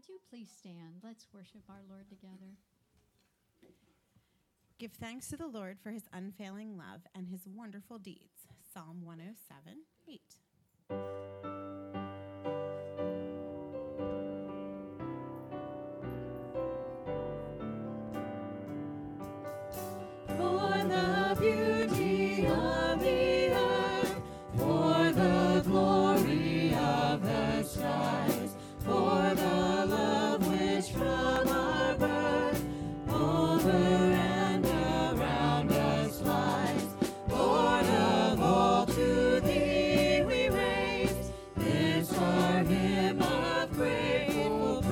would you please stand? Let's worship our Lord together. Give thanks to the Lord for his unfailing love and his wonderful deeds. Psalm 107:8. For the beauty of the earth, for the glory of the skies, for the love which from our birth over and around us lies. Lord of all, to thee we raise this our hymn of grateful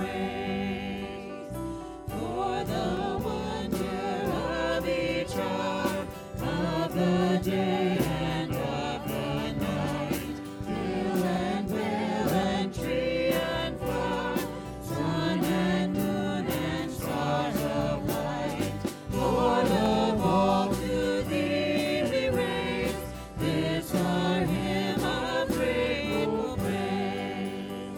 praise. For the wonder of each hour of the day and of the night, hill and vale and tree and flower, sun and moon and stars of light. Lord of all, to thee we raise this our hymn of grateful praise.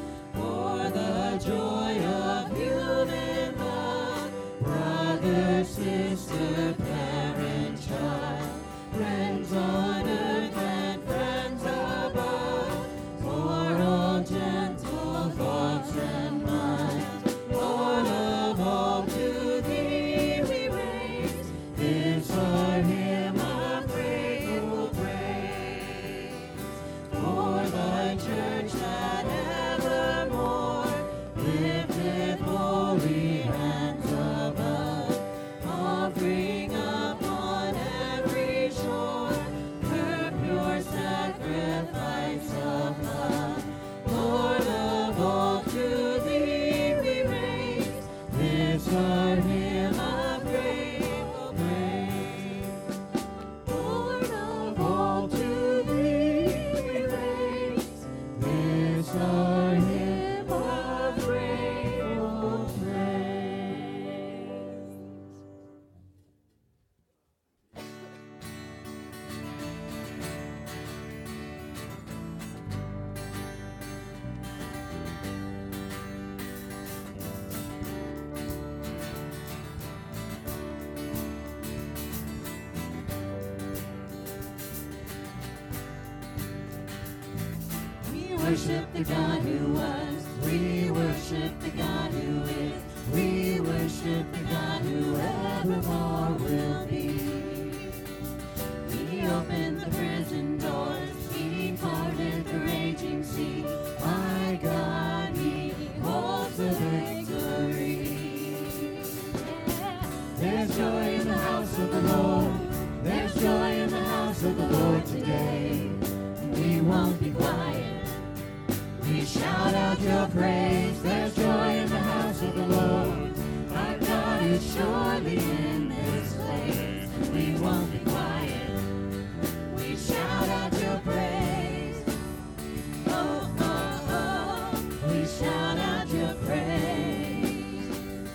For the joy of human love, brother, sister, parent, child, friends on earth and friends above, for all gentle thoughts and minds. Lord of all, to thee we raise this our hymn of grateful praise. For the church that evermore lifteth holy hands above, offering upon every shore her pure sacrifice of love. Lord of all, to thee we raise this our hymn of grateful praise. Lord of all, to thee we raise this our hymn of grateful praise. We worship the God who was. We worship the God who is. We worship the God who evermore will be. He opened the prison doors. He parted the raging sea. My God, He holds the victory. There's joy in the house of the Lord. There's joy in the house of the Lord today. We won't be quiet. We shout out your praise. There's joy in the house of the Lord. Our God is surely in this place. We won't be quiet. We shout out your praise. Oh, oh, oh. We shout out your praise.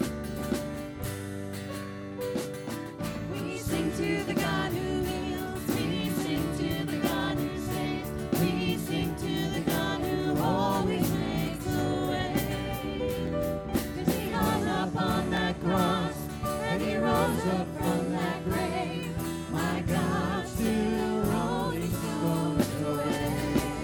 We sing to the God who heals. We sing to the God who saves. We sing to the God who always makes a way. 'Cause He hung up on that cross and He rose up from that grave. My God, still rolling stones away.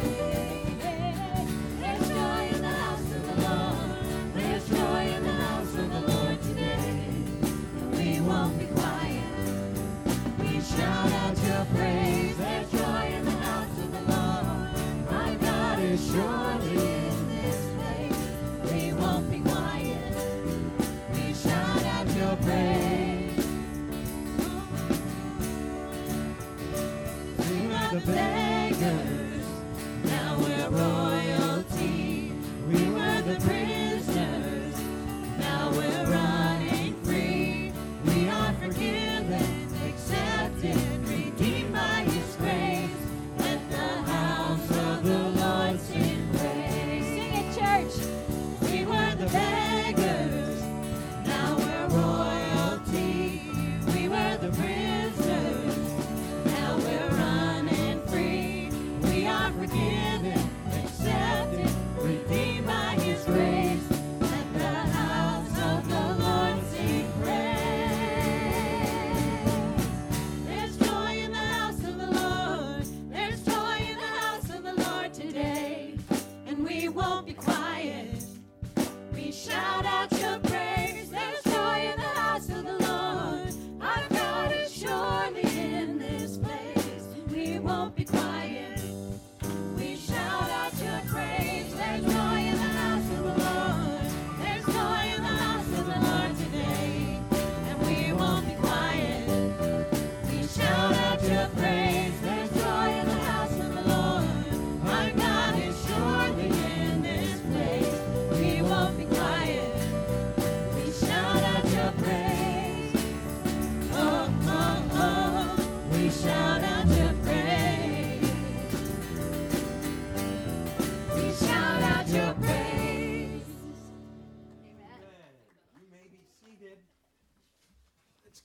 There's joy in the house of the Lord. There's joy in the house of the Lord today. And we won't be quiet. We shout out your praise. There's joy in the house of the Lord. My God is surely in this place. We won't be quiet. We shout out your praise. We were the beggars, now we're royalty. We were the prisoners, now we're running free. We are forgiven, accepted, redeemed by His grace. Let the house of the Lord sing praise.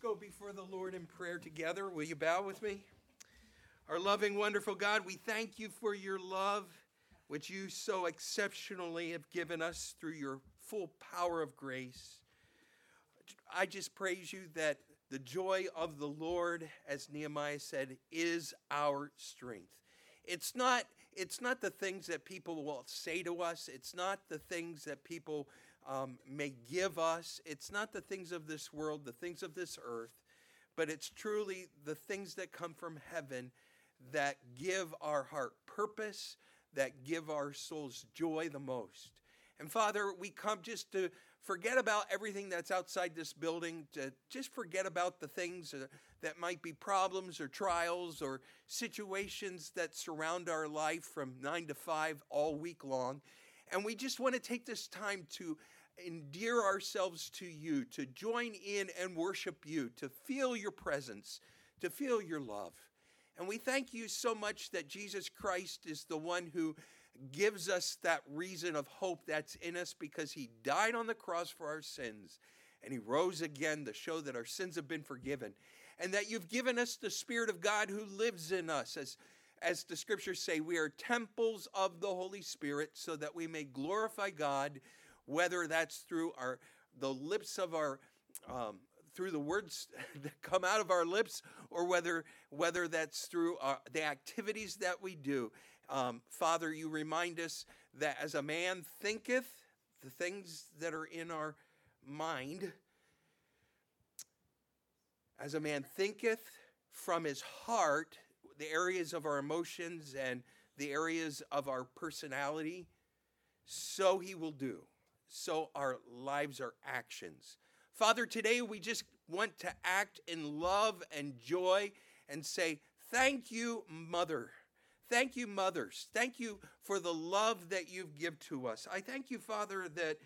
go before the Lord in prayer together. Will you bow with me? Our loving, wonderful God, we thank you for your love, which you so exceptionally have given us through your full power of grace. I just praise you that the joy of the Lord, as Nehemiah said, is our strength. It's not the things that people will say to us. It's not the things that people may give us. It's not the things of this world, the things of this earth, but it's truly the things that come from heaven that give our heart purpose, that give our souls joy the most. And Father, we come just to forget about everything that's outside this building, to just forget about the things that might be problems or trials or situations that surround our life from 9 to 5 all week long. And we just want to take this time to endear ourselves to you, to join in and worship you, to feel your presence, to feel your love. And we thank you so much that Jesus Christ is the one who gives us that reason of hope that's in us, because he died on the cross for our sins and he rose again to show that our sins have been forgiven, and that you've given us the Spirit of God who lives in us. As the scriptures say, we are temples of the Holy Spirit, so that we may glorify God, whether that's through the lips of our through the words that come out of our lips, or whether that's through the activities that we do. Father, you remind us that as a man thinketh, the things that are in our mind, as a man thinketh from his heart, the areas of our emotions and the areas of our personality, so he will do. So our lives are actions. Father, today we just want to act in love and joy and say, thank you, Mother. Thank you, mothers. Thank you for the love that you've given to us. I thank you, Father, that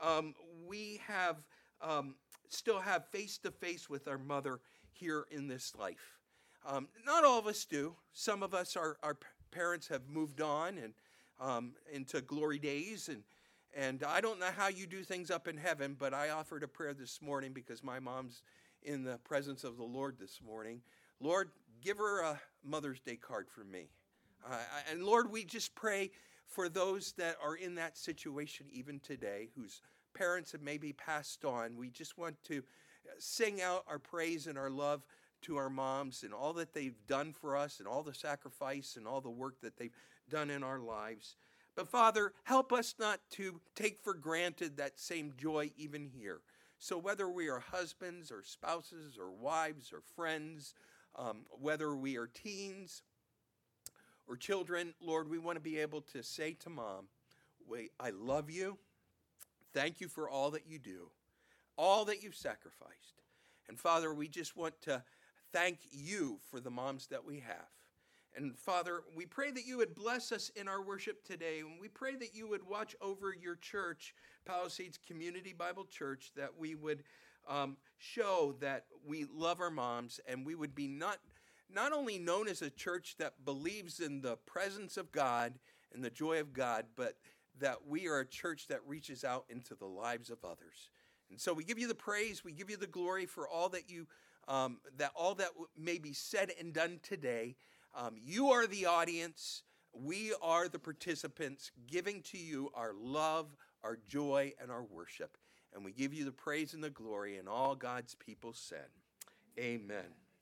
we have still have face-to-face with our mother here in this life. Not all of us do. Some of us, our parents have moved on and into glory days, and I don't know how you do things up in heaven, but I offered a prayer this morning because my mom's in the presence of the Lord this morning. Lord, give her a Mother's Day card from me. And Lord, we just pray for those that are in that situation even today, whose parents have maybe passed on. We just want to sing out our praise and our love to our moms and all that they've done for us and all the sacrifice and all the work that they've done in our lives. But Father, help us not to take for granted that same joy even here. So whether we are husbands or spouses or wives or friends, whether we are teens or children, Lord, we want to be able to say to Mom, I love you. Thank you for all that you do, all that you've sacrificed. And Father, we just want to thank you for the moms that we have. And Father, we pray that you would bless us in our worship today. And we pray that you would watch over your church, Palisades Community Bible Church, that we would show that we love our moms, and we would be not only known as a church that believes in the presence of God and the joy of God, but that we are a church that reaches out into the lives of others. And so we give you the praise, we give you the glory for all that that may be said and done today. You are the audience. We are the participants, giving to you our love, our joy, and our worship. And we give you the praise and the glory, and all God's people said, amen.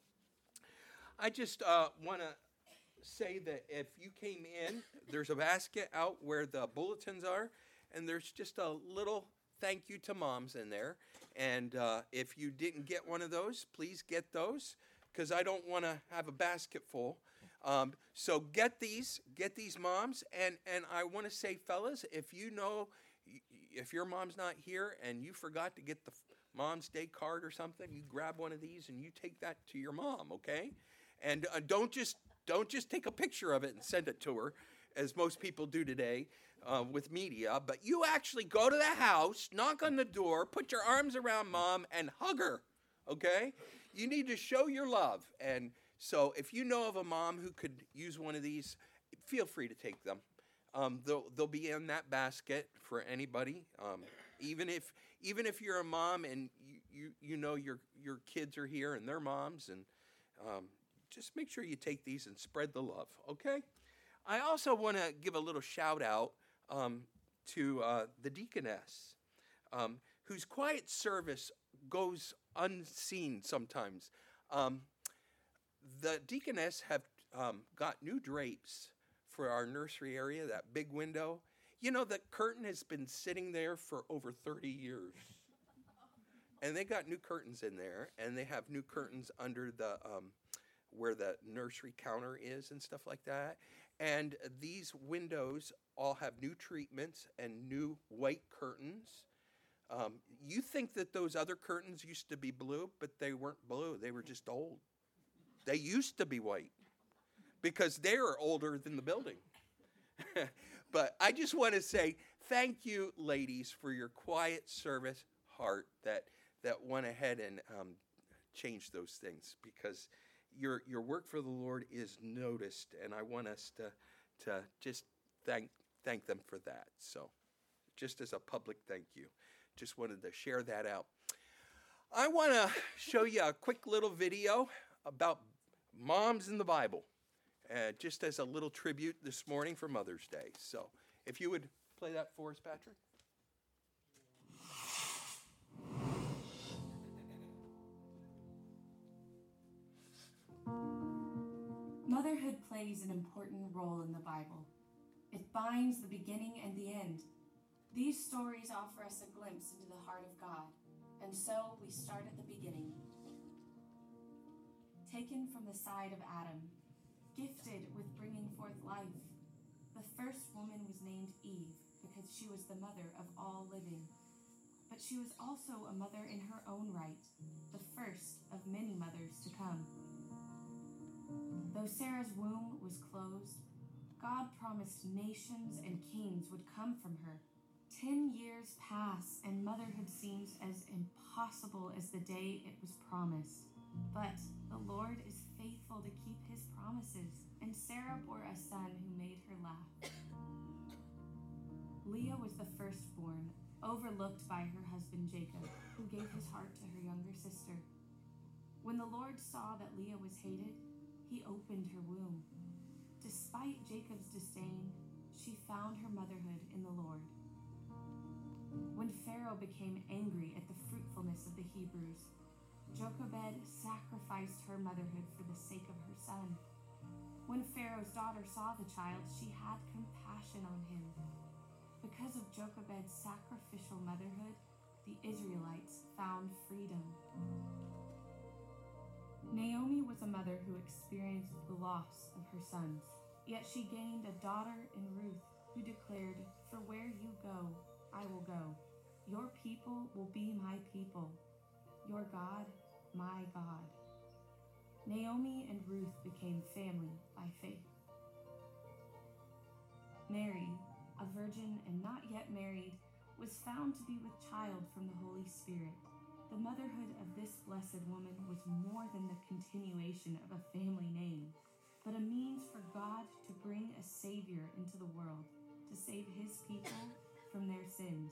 I just want to say that if you came in, there's a basket out where the bulletins are, and there's just a little thank you to moms in there. And if you didn't get one of those, please get those, because I don't want to have a basket full. So get these moms, and I want to say, fellas, if your mom's not here and you forgot to get the Mom's Day card or something, you grab one of these and you take that to your mom, okay? And don't just take a picture of it and send it to her, as most people do today with media, but you actually go to the house, knock on the door, put your arms around Mom, and hug her, okay? You need to show your love. And so if you know of a mom who could use one of these, feel free to take them. They'll be in that basket for anybody. Even if you're a mom and you know your kids are here and their moms, and just make sure you take these and spread the love, okay? I also want to give a little shout out to the deaconess, whose quiet service goes unseen sometimes. The deaconess have got new drapes for our nursery area, that big window. You know, the curtain has been sitting there for over 30 years. And they got new curtains in there, and they have new curtains under the where the nursery counter is and stuff like that. And these windows all have new treatments and new white curtains. You think that those other curtains used to be blue, but they weren't blue. They were just old. They used to be white because they are older than the building. But I just want to say thank you, ladies, for your quiet service heart that went ahead and changed those things, because your work for the Lord is noticed, and I want us to just thank them for that. So just as a public thank you, just wanted to share that out. I want to show you a quick little video about moms in the Bible, just as a little tribute this morning for Mother's Day. So if you would play that for us, Patrick. Motherhood plays an important role in the Bible. It binds the beginning and the end. These stories offer us a glimpse into the heart of God, and so we start at the beginning. Taken from the side of Adam, gifted with bringing forth life, the first woman was named Eve because she was the mother of all living. But she was also a mother in her own right, the first of many mothers to come. Though Sarah's womb was closed, God promised nations and kings would come from her. 10 years pass, and motherhood seems as impossible as the day it was promised. But the Lord is faithful to keep his promises, and Sarah bore a son who made her laugh. Leah was the firstborn, overlooked by her husband Jacob, who gave his heart to her younger sister. When the Lord saw that Leah was hated, he opened her womb. Despite Jacob's disdain, she found her motherhood in the Lord. When Pharaoh became angry at the fruitfulness of the Hebrews, Jochebed sacrificed her motherhood for the sake of her son. When Pharaoh's daughter saw the child, she had compassion on him. Because of Jochebed's sacrificial motherhood, the Israelites found freedom. Naomi was a mother who experienced the loss of her sons, yet she gained a daughter in Ruth who declared, "For where you go, I will go. Your people will be my people. Your God, my God." Naomi and Ruth became family by faith. Mary, a virgin and not yet married, was found to be with child from the Holy Spirit. The motherhood of this blessed woman was more than the continuation of a family name, but a means for God to bring a Savior into the world, to save his people from their sins.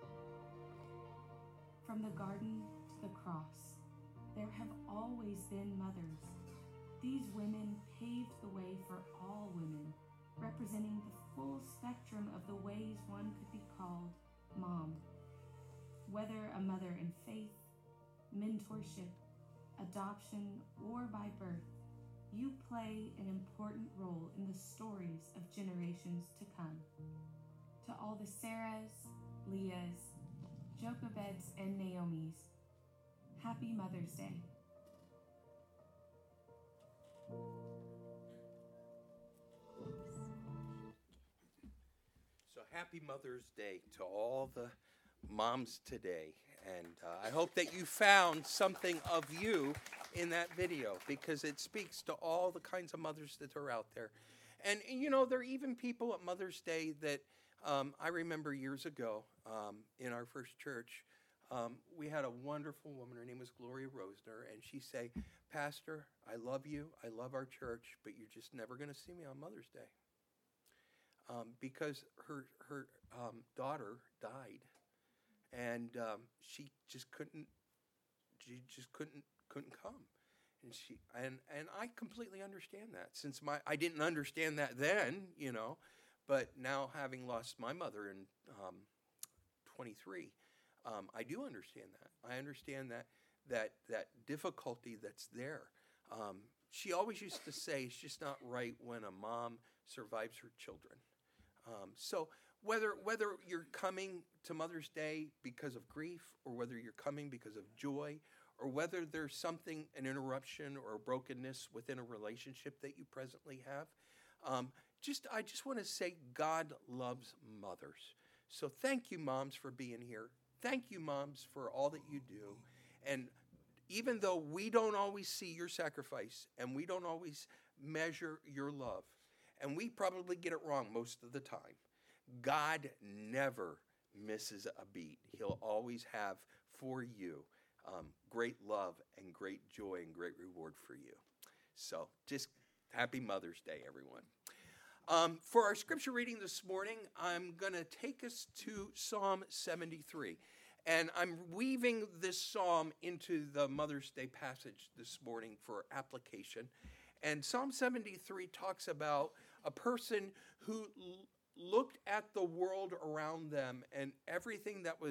From the garden to the cross, there have always been mothers. These women paved the way for all women, representing the full spectrum of the ways one could be called mom. Whether a mother in faith, mentorship, adoption, or by birth, you play an important role in the stories of generations to come. To all the Sarahs, Leahs, Jochebeds, and Naomis, happy Mother's Day. So happy Mother's Day to all the moms today. And I hope that you found something of you in that video, because it speaks to all the kinds of mothers that are out there. And you know, there are even people at Mother's Day that I remember years ago in our first church, we had a wonderful woman. Her name was Gloria Rosner, and she'd say, "Pastor, I love you. I love our church, but you're just never going to see me on Mother's Day." Because her daughter died. And she just couldn't she just couldn't come. And I completely understand that, since I didn't understand that then, but now having lost my mother in 23, I do understand that. I understand that difficulty that's there. She always used to say it's just not right when a mom survives her children. So whether you're coming to Mother's Day because of grief, or whether you're coming because of joy, or whether there's something, an interruption or a brokenness within a relationship that you presently have, I just want to say God loves mothers. So thank you, moms, for being here. Thank you, moms, for all that you do. And even though we don't always see your sacrifice, and we don't always measure your love, and we probably get it wrong most of the time, God never misses a beat. He'll always have for you great love and great joy and great reward for you. So just happy Mother's Day, everyone. For our scripture reading this morning, I'm going to take us to Psalm 73. And I'm weaving this psalm into the Mother's Day passage this morning for application. And Psalm 73 talks about a person who looked at the world around them and everything that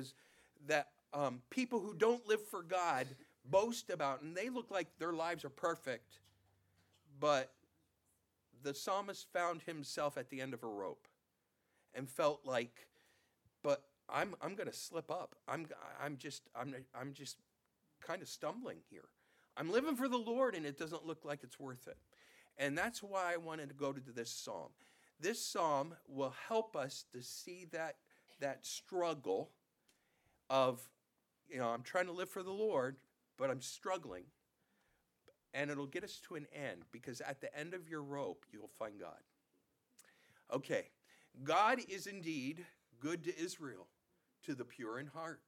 people who don't live for God boast about. And they look like their lives are perfect. But the psalmist found himself at the end of a rope and felt like, but I'm going to slip up. I'm just kind of stumbling here. I'm living for the Lord, and it doesn't look like it's worth it. And that's why I wanted to go to this psalm. This psalm will help us to see that struggle of, I'm trying to live for the Lord, but I'm struggling. And it'll get us to an end, because at the end of your rope, you'll find God. Okay, God is indeed good to Israel, to the pure in heart.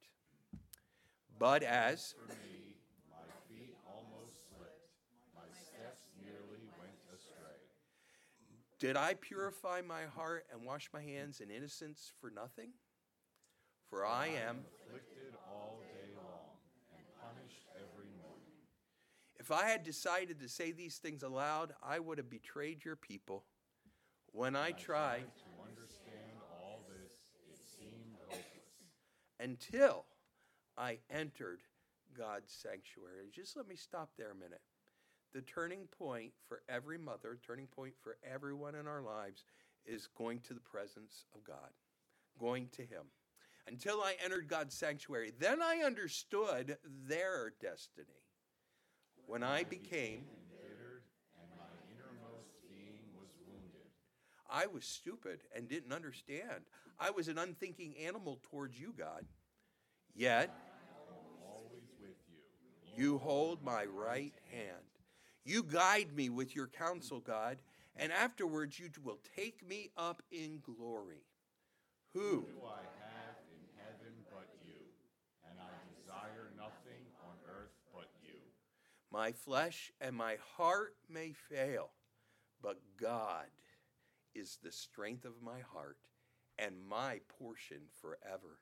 But as for me, my feet almost slipped, my steps nearly went astray. Did I purify my heart and wash my hands in innocence for nothing? For I am afflicted all day long and punished every morning. If I had decided to say these things aloud, I would have betrayed your people. When I tried to understand all this, it seemed hopeless. Until I entered God's sanctuary. Just let me stop there a minute. The turning point for every mother, turning point for everyone in our lives, is going to the presence of God, going to Him. Until I entered God's sanctuary, then I understood their destiny. When I became embittered and my innermost being was wounded. I was stupid and didn't understand. I was an unthinking animal towards you, God. Yet, I am always with you. You hold my right hand. You guide me with your counsel, God, and afterwards you will take me up in glory. Who do I have in heaven but you? And I desire nothing on earth but you. My flesh and my heart may fail, but God is the strength of my heart and my portion forever.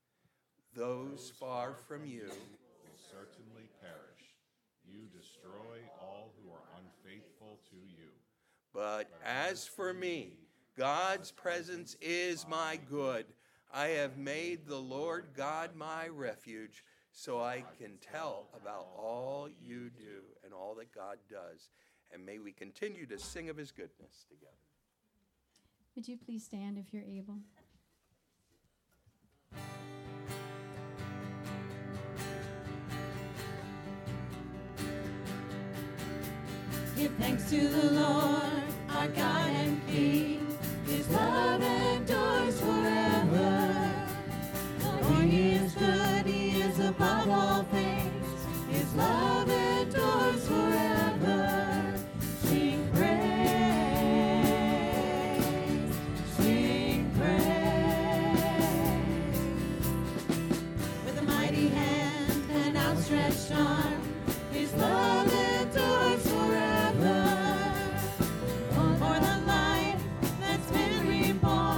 Those far from you will certainly perish. You destroy all who are unfaithful to you. But as for me, God's presence is my good. I have made the Lord God my refuge, so I can tell about all you do and all that God does. And may we continue to sing of His goodness together. Would you please stand if you're able? Give thanks to the Lord, our God and King. His love endures forever. For He is good, He is above all things. His love endures forever. Sing praise, sing praise. With a mighty hand and outstretched arm, His love endures forever. For the life that's been reborn.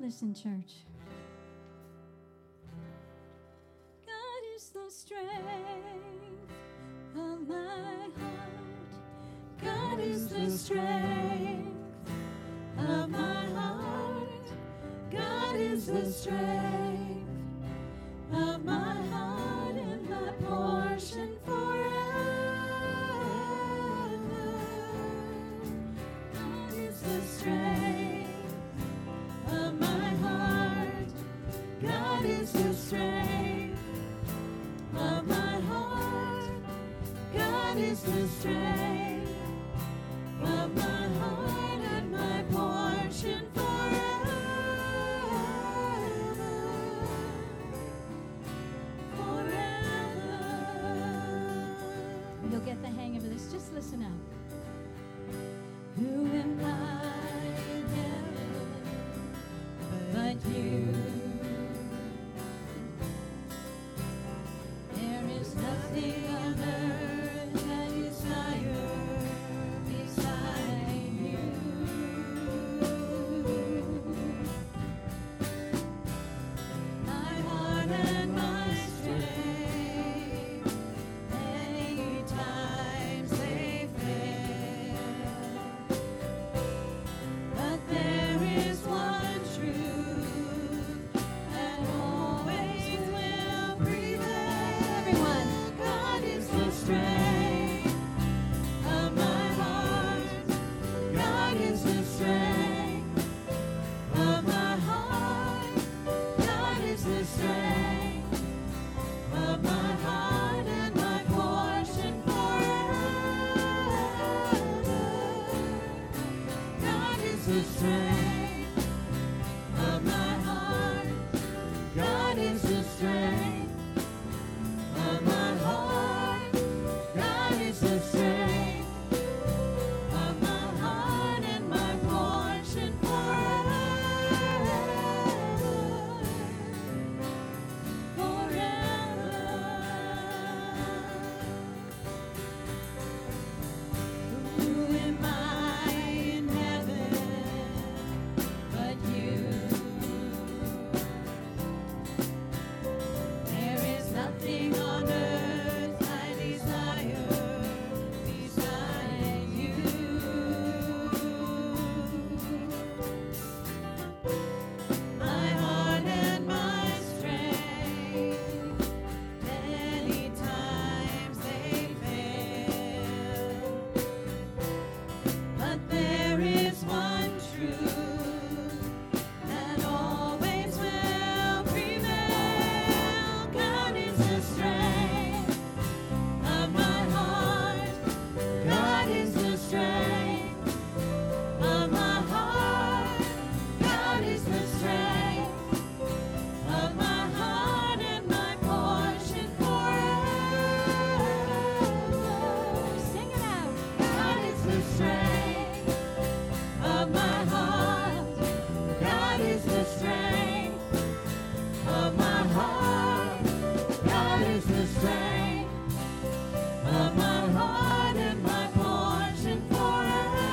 Listen, church. God is the strength of my heart. God is the strength of my heart. God is the strength of my heart and my portion forever. God is the strength of my heart. God is the strength of my heart. God is the strength of my heart and my portion forever. Forever. You'll get the hang of this. Just listen up. Who am I in heaven but you? There is nothing on earth I desire beside you. My heart and my strength, many times they fail, but there is one truth that always will prevail. Everyone, God is the strength of my heart. God is the strength of my heart. God is the strength of my heart and my portion forever. God is the strength of my heart. God is the strength of my heart. God is the strength of my heart and my portion forever. Who am I in heaven but you? There is nothing on earth I desire beside you. My heart and my strength, many times they fail, but there is one truth that always will prevail. God is the strength of my heart. God is the strength of my heart. God is the strength of my heart and my portion forever. Sing it out. God is the strength of my heart. God is the strength of my heart. God is the strength of my heart and my portion forever.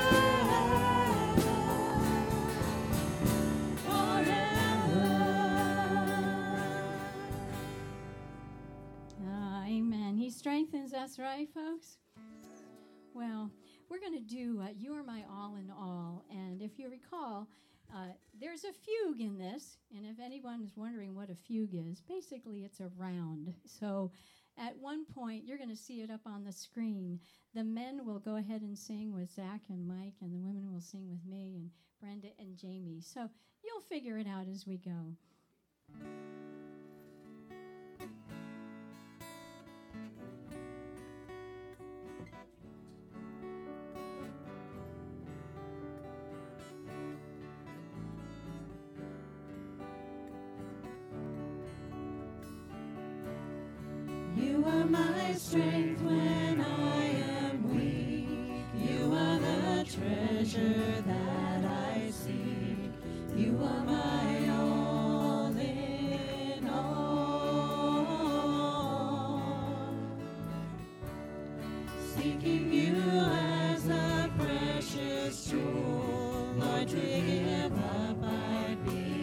Amen. He strengthens us, right, folks? Well, we're going to do You Are My All in All. And if you recall, there's a fugue in this. And if anyone is wondering what a fugue is, basically it's a round. So at one point, you're going to see it up on the screen. The men will go ahead and sing with Zach and Mike, and the women will sing with me and Brenda and Jamie. So you'll figure it out as we go. You are my strength when I am weak. You are the treasure that I seek. You are my all in all. Seeking you as a precious jewel, Lord, to give up I'd be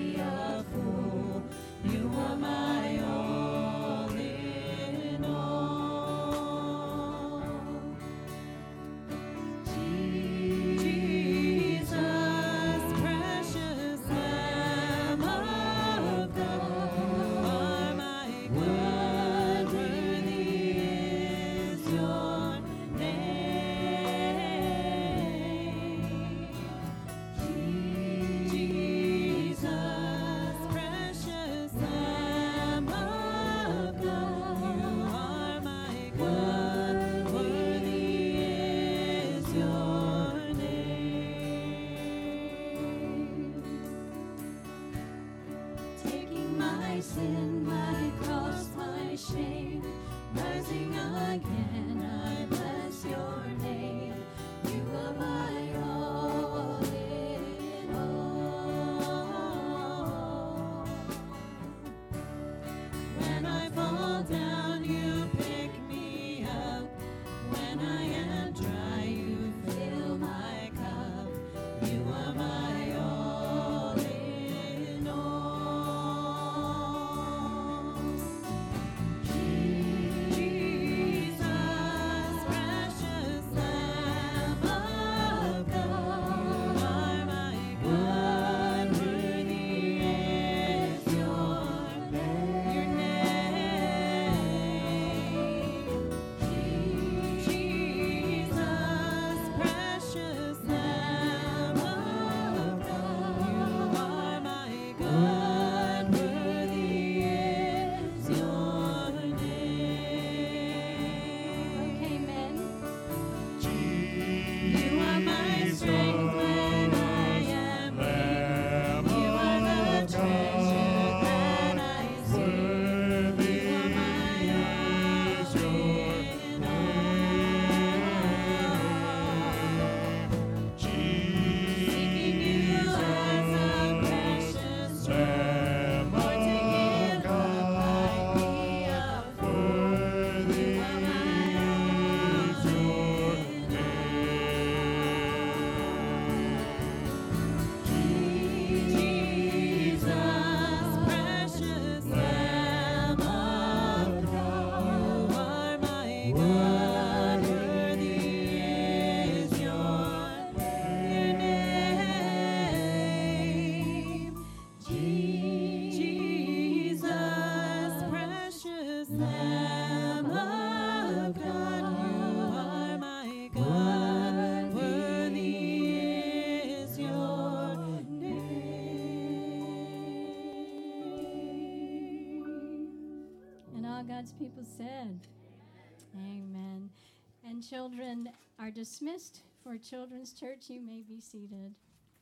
all God's people said. Amen. And children are dismissed for Children's Church. You may be seated.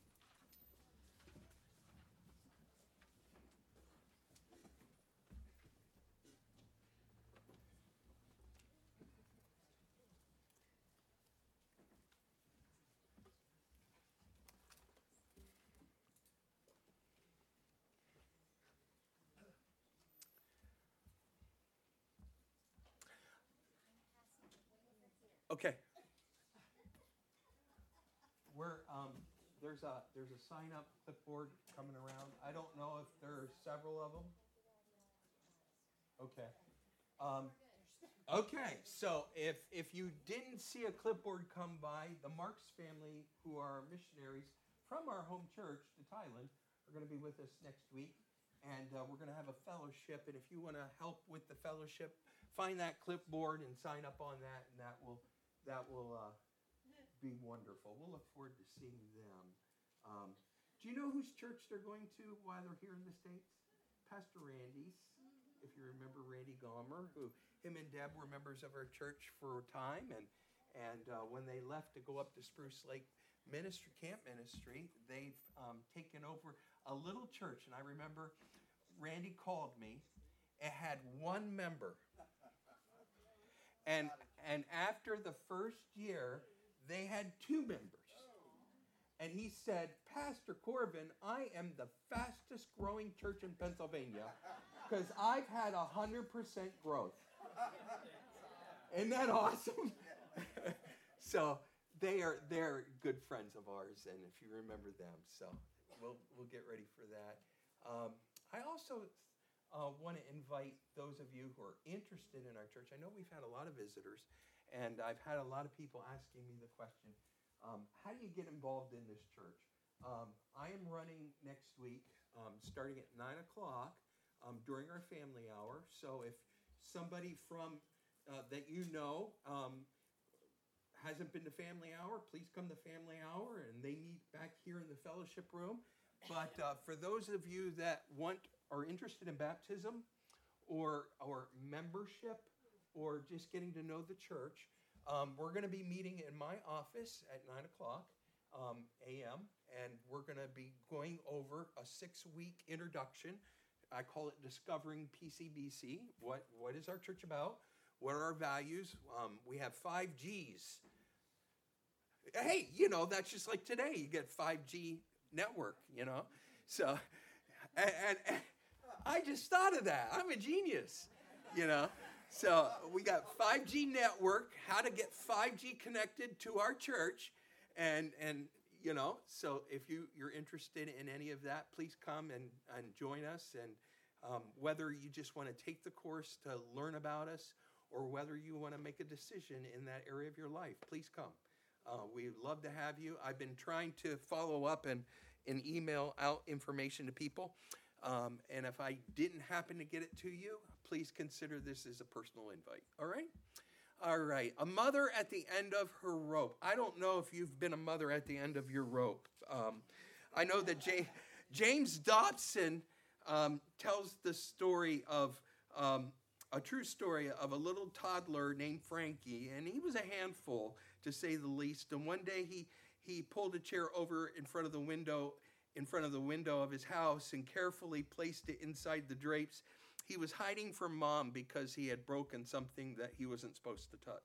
Okay. There's a sign up clipboard coming around. I don't know if there are several of them. Okay. Okay. So if you didn't see a clipboard come by, the Marks family, who are missionaries from our home church to Thailand, are going to be with us next week, and we're going to have a fellowship. And if you want to help with the fellowship, find that clipboard and sign up on that, and that will be wonderful. We'll look forward to seeing them. Do you know whose church they're going to while they're here in the States? Pastor Randy's. If you remember Randy Gomer, him and Deb were members of our church for a time, and when they left to go up to Spruce Lake Camp Ministry, they've taken over a little church. And I remember Randy called me. It had one member. And after the first year, they had two members. And he said, Pastor Corbin, I am the fastest growing church in Pennsylvania because I've had 100% growth. Isn't that awesome? So they're good friends of ours, and if you remember them, so we'll get ready for that. I also want to invite those of you who are interested in our church. I know we've had a lot of visitors, and I've had a lot of people asking me the question, how do you get involved in this church? I am running next week, starting at 9 o'clock during our family hour. So if somebody from that you know hasn't been to family hour, please come to family hour, and they meet back here in the fellowship room. But for those of you that are interested in baptism or membership or just getting to know the church, we're going to be meeting in my office at 9 o'clock a.m., and we're going to be going over a 6-week introduction. I call it Discovering PCBC. What is our church about? What are our values? We have 5 Gs. Hey, that's just like today. You get 5G network, So, and I just thought of that. I'm a genius, So we got 5G network, how to get 5G connected to our church. And so if you're interested in any of that, please come and join us. And whether you just want to take the course to learn about us or whether you want to make a decision in that area of your life, please come. We'd love to have you. I've been trying to follow up and email out information to people. And if I didn't happen to get it to you, please consider this as a personal invite. All right? All right. A mother at the end of her rope. I don't know if you've been a mother at the end of your rope. I know that James Dobson tells the story of a true story of a little toddler named Frankie, and he was a handful, to say the least. And one day he pulled a chair over in front of the window of his house and carefully placed it inside the drapes. He was hiding from Mom because he had broken something that he wasn't supposed to touch.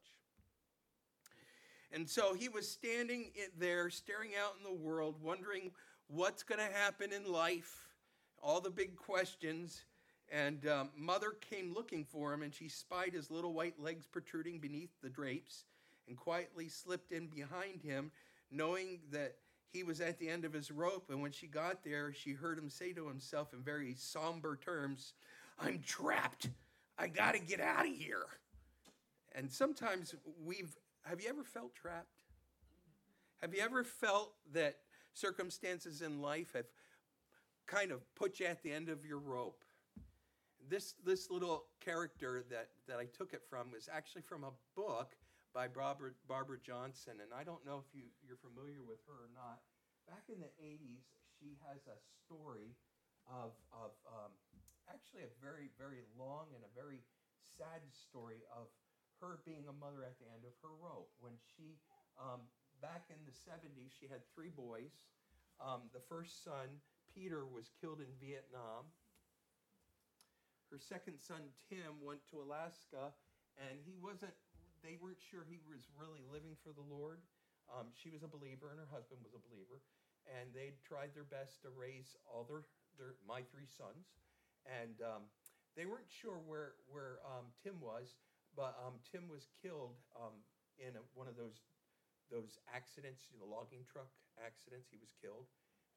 And so he was standing there, staring out in the world, wondering what's going to happen in life, all the big questions. And Mother came looking for him, and she spied his little white legs protruding beneath the drapes and quietly slipped in behind him, knowing that he was at the end of his rope. And when she got there, she heard him say to himself in very somber terms, "I'm trapped. I got to get out of here." And sometimes have you ever felt trapped? Have you ever felt that circumstances in life have kind of put you at the end of your rope? This little character that I took it from was actually from a book by Barbara Johnson, and I don't know if you're familiar with her or not. Back in the 80s, she has a story of actually a very, very long and a very sad story of her being a mother at the end of her rope. When she, back in the 70s, she had 3 boys. The first son, Peter, was killed in Vietnam. Her second son, Tim, went to Alaska, and they weren't sure he was really living for the Lord. She was a believer, and her husband was a believer, and they tried their best to raise all my 3 sons, and they weren't sure where Tim was, but Tim was killed in one of those accidents, logging truck accidents. He was killed,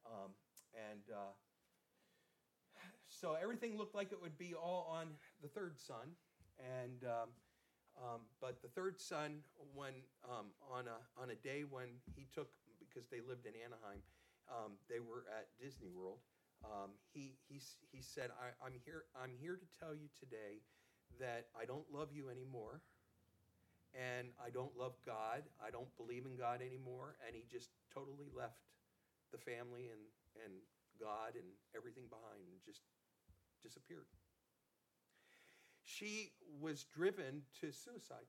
so everything looked like it would be all on the third son, but the third son, when on a day when he took, because they lived in Anaheim, they were at Disney World. He said, I'm here to tell you today that I don't love you anymore, and I don't love God. I don't believe in God anymore, and he just totally left the family and God and everything behind and just disappeared. She was driven to suicide.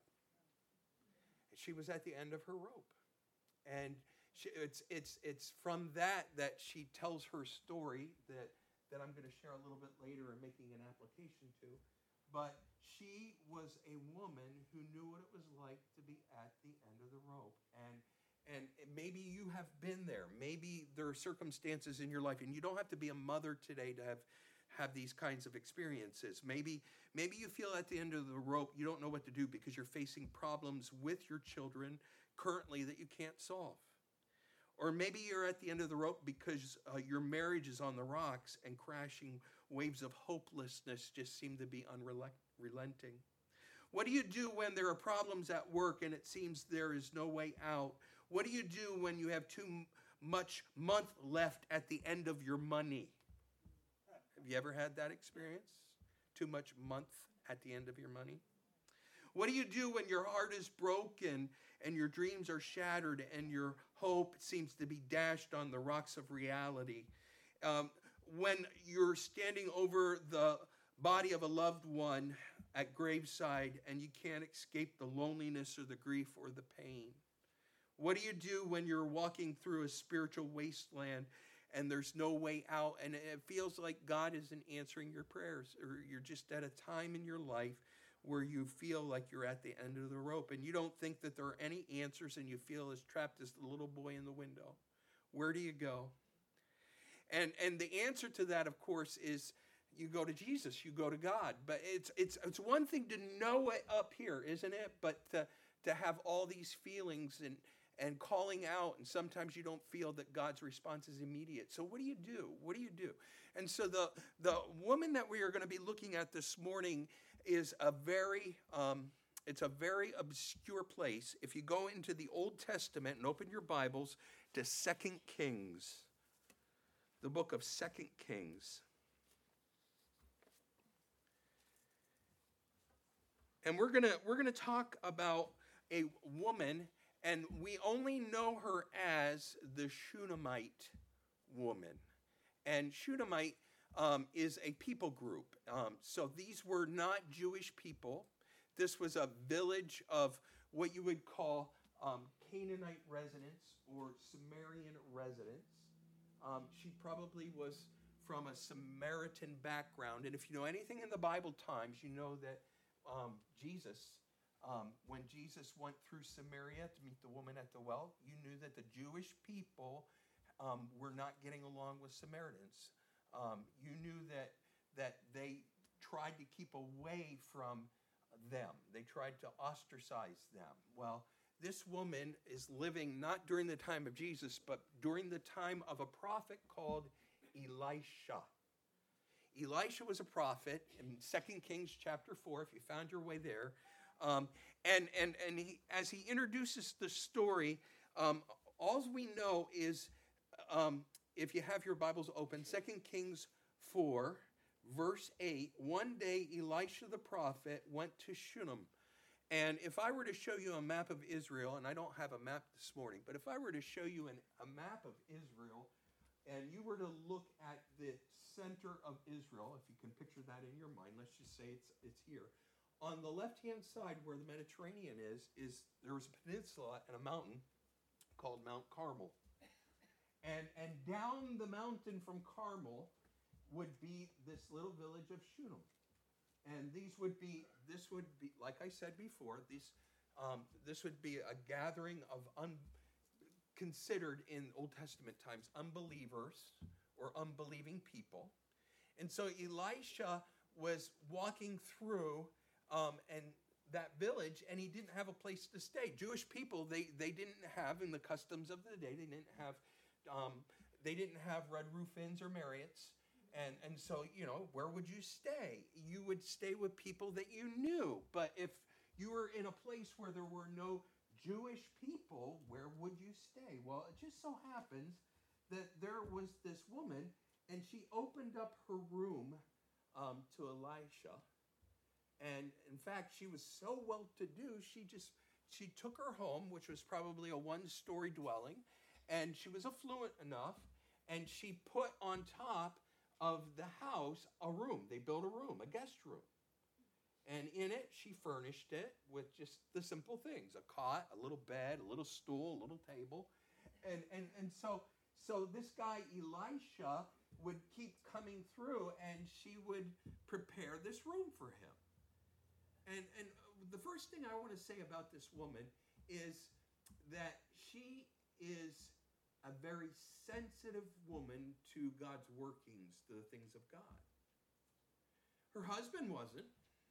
She was at the end of her rope. And it's from that she tells her story that I'm going to share a little bit later and making an application to. But she was a woman who knew what it was like to be at the end of the rope. And maybe you have been there. Maybe there are circumstances in your life, and you don't have to be a mother today to have these kinds of experiences. Maybe you feel at the end of the rope, you don't know what to do because you're facing problems with your children currently that you can't solve. Or maybe you're at the end of the rope because your marriage is on the rocks and crashing waves of hopelessness just seem to be unrelenting. What do you do when there are problems at work and it seems there is no way out? What do you do when you have too much month left at the end of your money? Have you ever had that experience? Too much month at the end of your money? What do you do when your heart is broken and your dreams are shattered and your hope seems to be dashed on the rocks of reality? When you're standing over the body of a loved one at graveside and you can't escape the loneliness or the grief or the pain? What do you do when you're walking through a spiritual wasteland and there's no way out and it feels like God isn't answering your prayers, or you're just at a time in your life where you feel like you're at the end of the rope and you don't think that there are any answers and you feel as trapped as the little boy in the window? Where do you go? And the answer to that, of course, is you go to Jesus, you go to God. But it's one thing to know it up here, isn't it? But to have all these feelings and calling out, and sometimes you don't feel that God's response is immediate. So what do you do? What do you do? And so the woman that we are going to be looking at this morning is it's a very obscure place. If you go into the Old Testament and open your Bibles to 2 Kings, the book of 2 Kings. And we're gonna talk about a woman, and we only know her as the Shunammite woman. And Shunammite is a people group. So these were not Jewish people. This was a village of what you would call Canaanite residents or Sumerian residents. She probably was from a Samaritan background. And if you know anything in the Bible times, you know that Jesus, when Jesus went through Samaria to meet the woman at the well, you knew that the Jewish people were not getting along with Samaritans. You knew that they tried to keep away from them. They tried to ostracize them. Well, this woman is living not during the time of Jesus, but during the time of a prophet called Elisha. Elisha was a prophet in 2 Kings chapter 4, if you found your way there. And he, as he introduces the story, all we know is, if you have your Bibles open, 2 Kings 4, verse 8, one day Elisha the prophet went to Shunem. And if I were to show you a map of Israel, and I don't have a map this morning, but if I were to show you a map of Israel, and you were to look at the center of Israel, if you can picture that in your mind, let's just say it's here. on the left-hand side where the Mediterranean is there was a peninsula and a mountain called Mount Carmel. And down the mountain from Carmel would be this little village of Shunem. And this would be, like I said before, this would be a gathering of considered in Old Testament times unbelievers or unbelieving people. And so Elisha was walking through and that village, and he didn't have a place to stay. Jewish people, they didn't have, in the customs of the day, they didn't have red roof inns or Marriotts. And so, where would you stay? You would stay with people that you knew. But if you were in a place where there were no Jewish people, where would you stay? Well, it just so happens that there was this woman, and she opened up her room to Elisha. And in fact, she was so well-to-do, she took her home, which was probably a one-story dwelling, and she was affluent enough, and she put on top of the house a room. They built a room, a guest room. And in it, she furnished it with just the simple things: a cot, a little bed, a little stool, a little table. And so this guy, Elisha, would keep coming through, and she would prepare this room for him. And the first thing I want to say about this woman is that she is a very sensitive woman to God's workings, to the things of God. Her husband wasn't.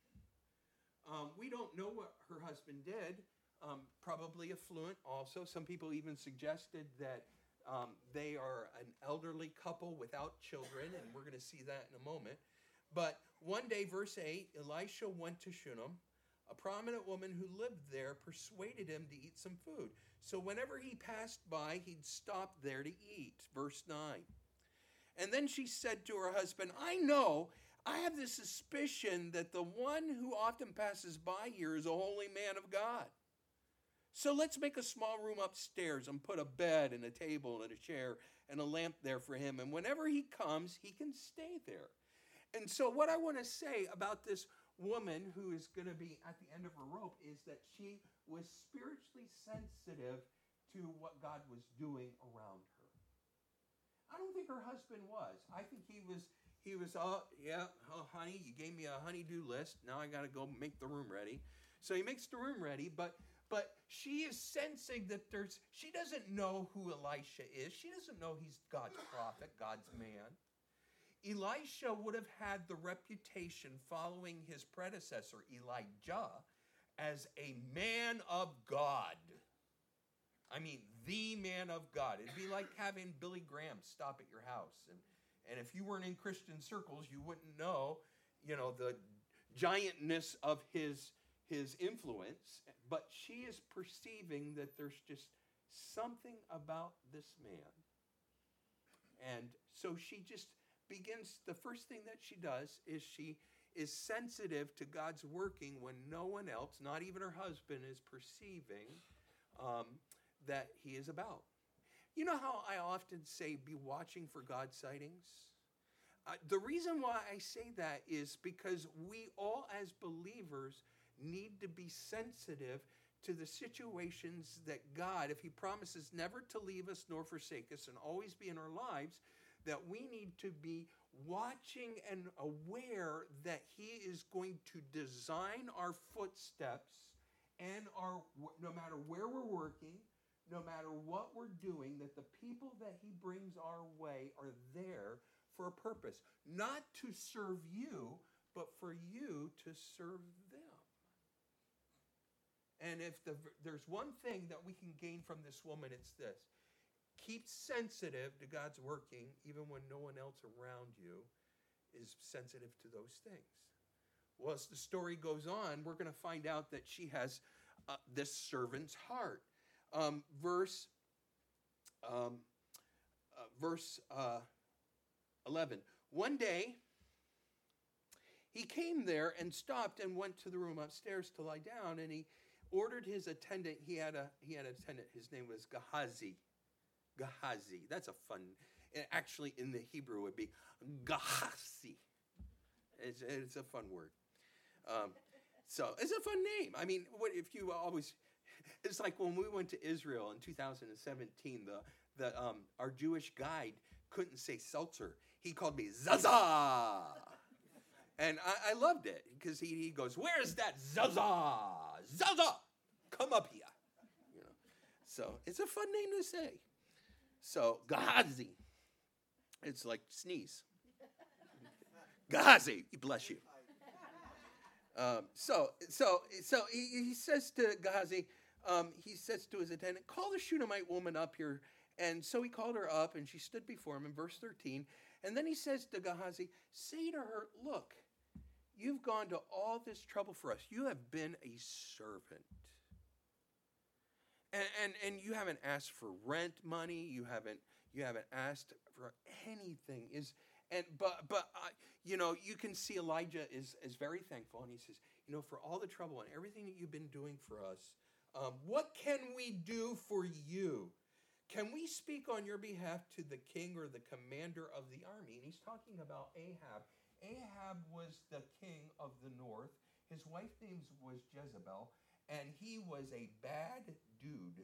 We don't know what her husband did. Probably affluent also. Some people even suggested that they are an elderly couple without children, and we're going to see that in a moment. But one day, verse 8, Elisha went to Shunem. A prominent woman who lived there persuaded him to eat some food. So whenever he passed by, he'd stop there to eat. Verse 9. And then she said to her husband, I have this suspicion that the one who often passes by here is a holy man of God. So let's make a small room upstairs and put a bed and a table and a chair and a lamp there for him. And whenever he comes, he can stay there. And so what I want to say about this woman who is going to be at the end of her rope is that she was spiritually sensitive to what God was doing around her. I don't think her husband was. I think he was, honey, you gave me a honey-do list. Now I got to go make the room ready. So he makes the room ready, but she is sensing that she doesn't know who Elisha is. She doesn't know he's God's prophet, God's man. Elisha would have had the reputation following his predecessor, Elijah, as a man of God. I mean, the man of God. It'd be like having Billy Graham stop at your house. And if you weren't in Christian circles, you wouldn't know, the giantness of his influence. But she is perceiving that there's just something about this man. And so she just begins, the first thing that she does is she is sensitive to God's working when no one else, not even her husband, is perceiving that he is about. You know how I often say, be watching for God sightings? The reason why I say that is because we all as believers need to be sensitive to the situations that God, if he promises never to leave us nor forsake us and always be in our lives, that we need to be watching and aware that he is going to design our footsteps and no matter where we're working, no matter what we're doing, that the people that he brings our way are there for a purpose. Not to serve you, but for you to serve them. And if there's one thing that we can gain from this woman, it's this. Keep sensitive to God's working, even when no one else around you is sensitive to those things. Well, as the story goes on, we're going to find out that she has this servant's heart. Verse 11. One day, he came there and stopped and went to the room upstairs to lie down, and he ordered his attendant. He had an attendant. His name was Gehazi. Gehazi. That's a fun. Actually, in the Hebrew, it would be Gehazi. It's a fun word. So it's a fun name. I mean, what if you always? It's like when we went to Israel in 2017. Our Jewish guide couldn't say seltzer. He called me Zaza, and I loved it because he goes, "Where's that Zaza? Zaza, come up here." You know, so it's a fun name to say. So Gehazi, it's like sneeze. Gehazi, bless you. So he says to Gehazi, he says to his attendant, "Call the Shunammite woman up here." And so he called her up, and she stood before him in verse 13. And then he says to Gehazi, "Say to her, look, you've gone to all this trouble for us. You have been a servant. And you haven't asked for rent money. You haven't asked for anything. You can see Elijah is very thankful. And he says, for all the trouble and everything that you've been doing for us, what can we do for you? Can we speak on your behalf to the king or the commander of the army?" And he's talking about Ahab. Ahab was the king of the north. His wife's name was Jezebel, and he was a bad dude.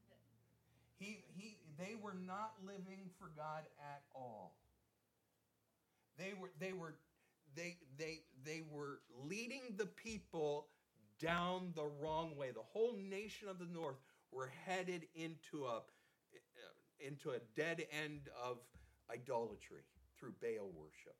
They were not living for God at all. They were leading the people down the wrong way. The whole nation of the north were headed into a dead end of idolatry through Baal worship.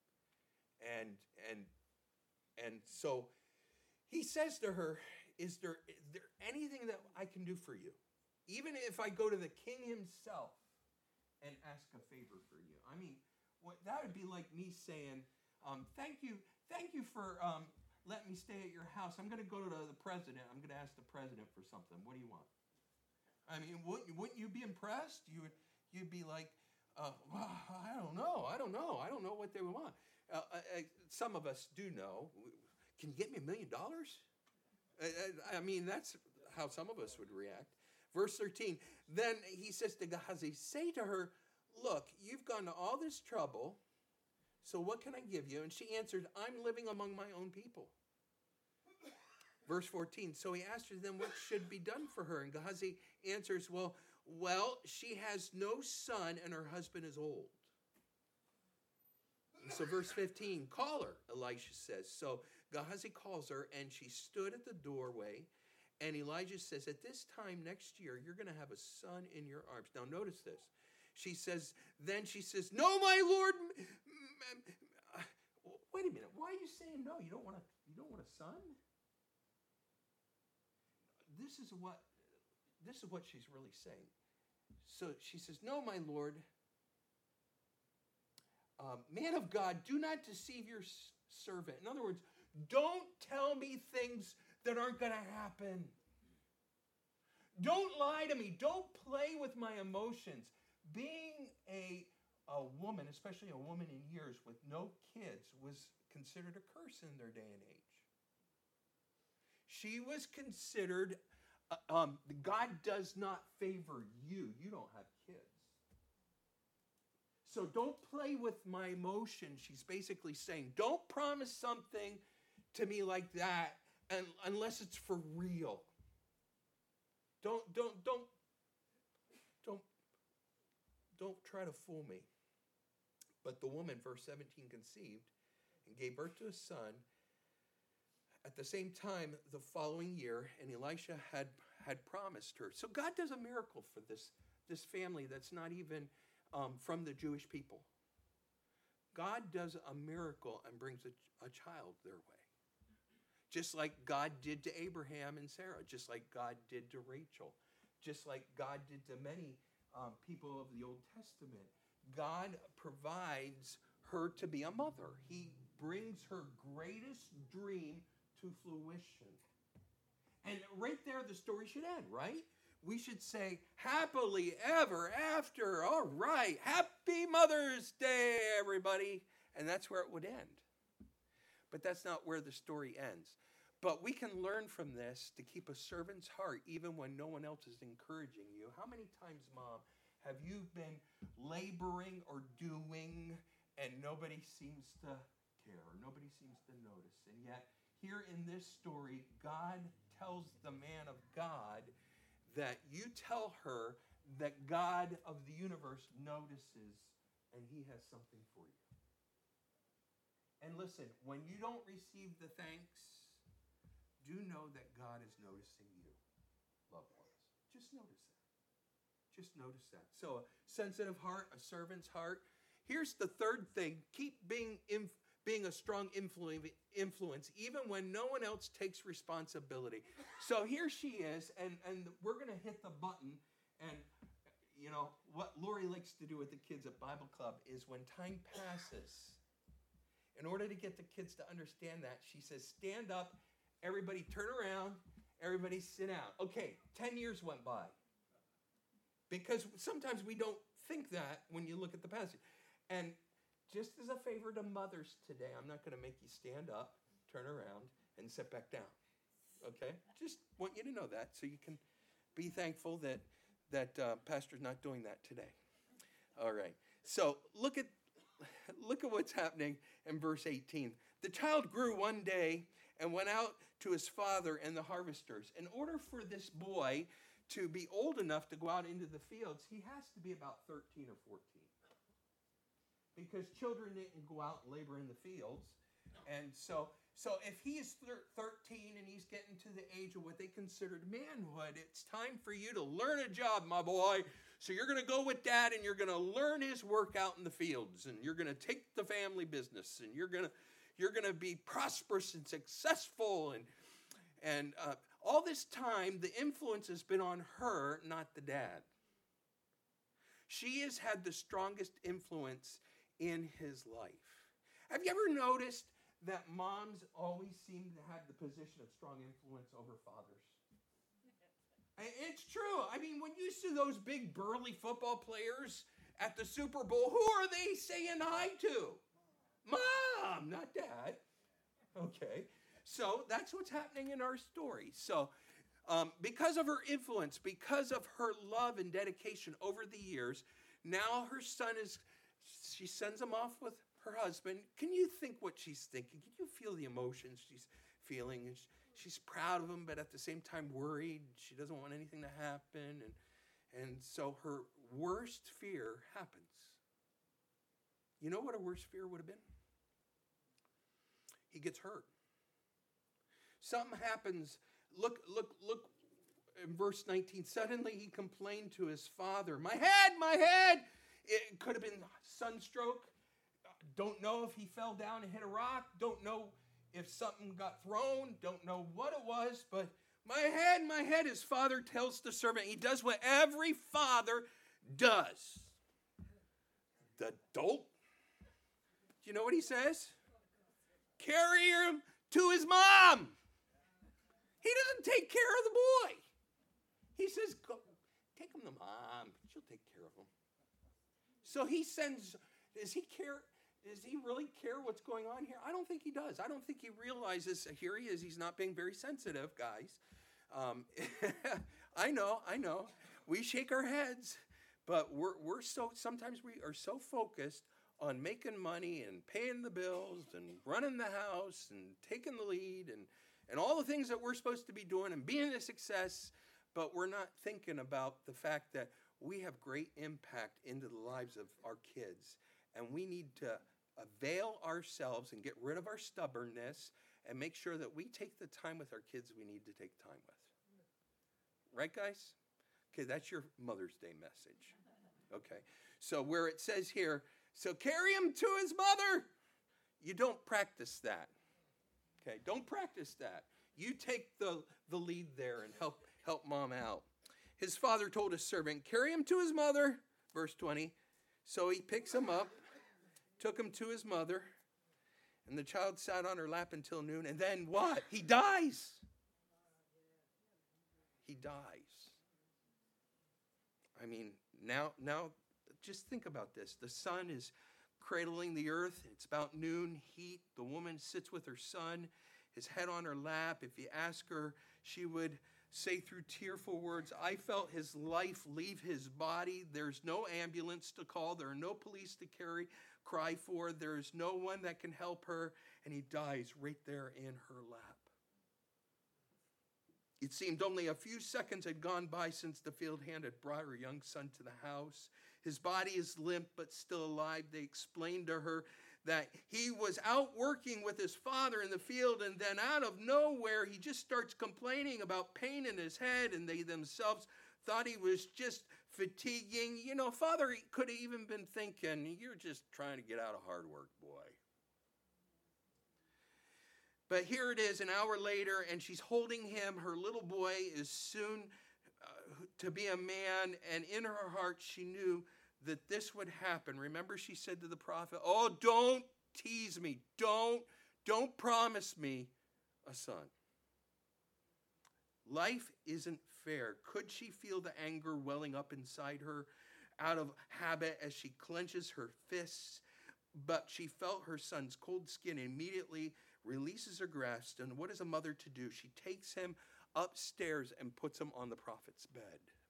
And so he says to her, is there anything that I can do for you? Even if I go to the king himself and ask a favor for you. I mean, that would be like me saying, thank you for letting me stay at your house. I'm going to go to the president. I'm going to ask the president for something. What do you want? I mean, wouldn't you be impressed? You'd be like, well, I don't know what they would want. Some of us do know. Can you get me $1 million? I mean, that's how some of us would react. Verse 13, then he says to Gehazi, "Say to her, look, you've gone to all this trouble, so what can I give you?" And she answered, "I'm living among my own people." Verse 14, so he asked her then what should be done for her. And Gehazi answers, well, she has no son and her husband is old. And so verse 15, call her, Elisha says. So Gehazi calls her, and she stood at the doorway. And Elijah says, at this time next year, you're going to have a son in your arms. Now notice this. She says, no, my Lord. Wait a minute. Why are you saying no? You don't want a son? This is what she's really saying. So she says, no, my Lord. Man of God, do not deceive your servant. In other words, don't tell me things that aren't going to happen. Don't lie to me. Don't play with my emotions. Being a woman, especially a woman in years with no kids, was considered a curse in their day and age. She was considered, God does not favor you. You don't have kids. So don't play with my emotions. She's basically saying, don't promise something to me like that unless it's for real. Don't try to fool me. But the woman, verse 17, conceived and gave birth to a son at the same time the following year, and Elisha had promised her. So God does a miracle for this family that's not even from the Jewish people. God does a miracle and brings a child their way. Just like God did to Abraham and Sarah, just like God did to Rachel, just like God did to many people of the Old Testament. God provides her to be a mother. He brings her greatest dream to fruition. And right there, the story should end, right? We should say, happily ever after. All right. Happy Mother's Day, everybody. And that's where it would end. But that's not where the story ends. But we can learn from this to keep a servant's heart even when no one else is encouraging you. How many times, Mom, have you been laboring or doing and nobody seems to care or nobody seems to notice? And yet here in this story, God tells the man of God that you tell her that God of the universe notices and he has something for you. And listen, when you don't receive the thanks, do know that God is noticing you, loved ones. Just notice that. Just notice that. So a sensitive heart, a servant's heart. Here's the third thing. Keep being a strong influence, even when no one else takes responsibility. So here she is, and we're going to hit the button. And, you know, what Lori likes to do with the kids at Bible Club is when time passes, in order to get the kids to understand that, she says, stand up, everybody turn around, everybody sit down. Okay, 10 years went by. Because sometimes we don't think that when you look at the passage. And just as a favor to mothers today, I'm not going to make you stand up, turn around, and sit back down. Okay? Just want you to know that so you can be thankful that Pastor's not doing that today. All right. So look at what's happening in verse 18. The child grew one day and went out to his father and the harvesters. In order for this boy to be old enough to go out into the fields, he has to be about 13 or 14. Because children didn't go out and labor in the fields. And so if he is 13 and he's getting to the age of what they considered manhood, it's time for you to learn a job, my boy. So you're going to go with dad and you're going to learn his work out in the fields. And you're going to take the family business. And you're going to be prosperous and successful. And all this time, the influence has been on her, not the dad. She has had the strongest influence in his life. Have you ever noticed that moms always seem to have the position of strong influence over fathers? It's true. I mean, when you see those big burly football players at the Super Bowl, who are they saying hi to? Mom, not dad. Okay. So that's what's happening in our story. So because of her influence, because of her love and dedication over the years, now her son she sends him off with her husband. Can you think what she's thinking? Can you feel the emotions she's feeling? She's proud of him, but at the same time worried. She doesn't want anything to happen. And so her worst fear happens. You know what her worst fear would have been? He gets hurt. Something happens. Look in verse 19. Suddenly he complained to his father, my head. It could have been sunstroke. Don't know if he fell down and hit a rock. Don't know if something got thrown. Don't know what it was, but my head, his father tells the servant. He does what every father does. The dolt. Do you know what he says? Carry him to his mom. He doesn't take care of the boy. He says, go, take him to mom. She'll take care of him. So he sends, does he really care what's going on here? I don't think he does. I don't think he realizes, here he is, he's not being very sensitive, guys. I know. We shake our heads, but sometimes we are so focused on making money and paying the bills and running the house and taking the lead and all the things that we're supposed to be doing and being a success, but we're not thinking about the fact that we have great impact into the lives of our kids, and we need to avail ourselves and get rid of our stubbornness and make sure that we take the time with our kids we need to take time with. Right, guys? Okay, that's your Mother's Day message. Okay, so where it says here, so carry him to his mother, you don't practice that. Okay, don't practice that. You take the lead there and help mom out. His father told his servant, carry him to his mother, verse 20. So he picks him up, took him to his mother, and the child sat on her lap until noon. And then what? He dies. He dies. I mean, now just think about this. The sun is cradling the earth. It's about noon heat. The woman sits with her son, his head on her lap. If you ask her, she would say through tearful words, I felt his life leave his body. There's no ambulance to call. There are no police to carry. cry for. There is no one that can help her, and he dies right there in her lap. It seemed only a few seconds had gone by since the field hand had brought her young son to the house. His body is limp but still alive. They explained to her that he was out working with his father in the field, and then out of nowhere, he just starts complaining about pain in his head, and they themselves thought he was just fatiguing. You know, father could have even been thinking, you're just trying to get out of hard work, boy. But here it is, an hour later, and she's holding him. Her little boy is soon to be a man, and in her heart, she knew that this would happen. Remember, she said to the prophet, oh, don't tease me. Don't promise me a son. Life isn't fair. Could she feel the anger welling up inside her out of habit as she clenches her fists? But she felt her son's cold skin and immediately releases her grasp. And what is a mother to do? She takes him upstairs and puts him on the prophet's bed.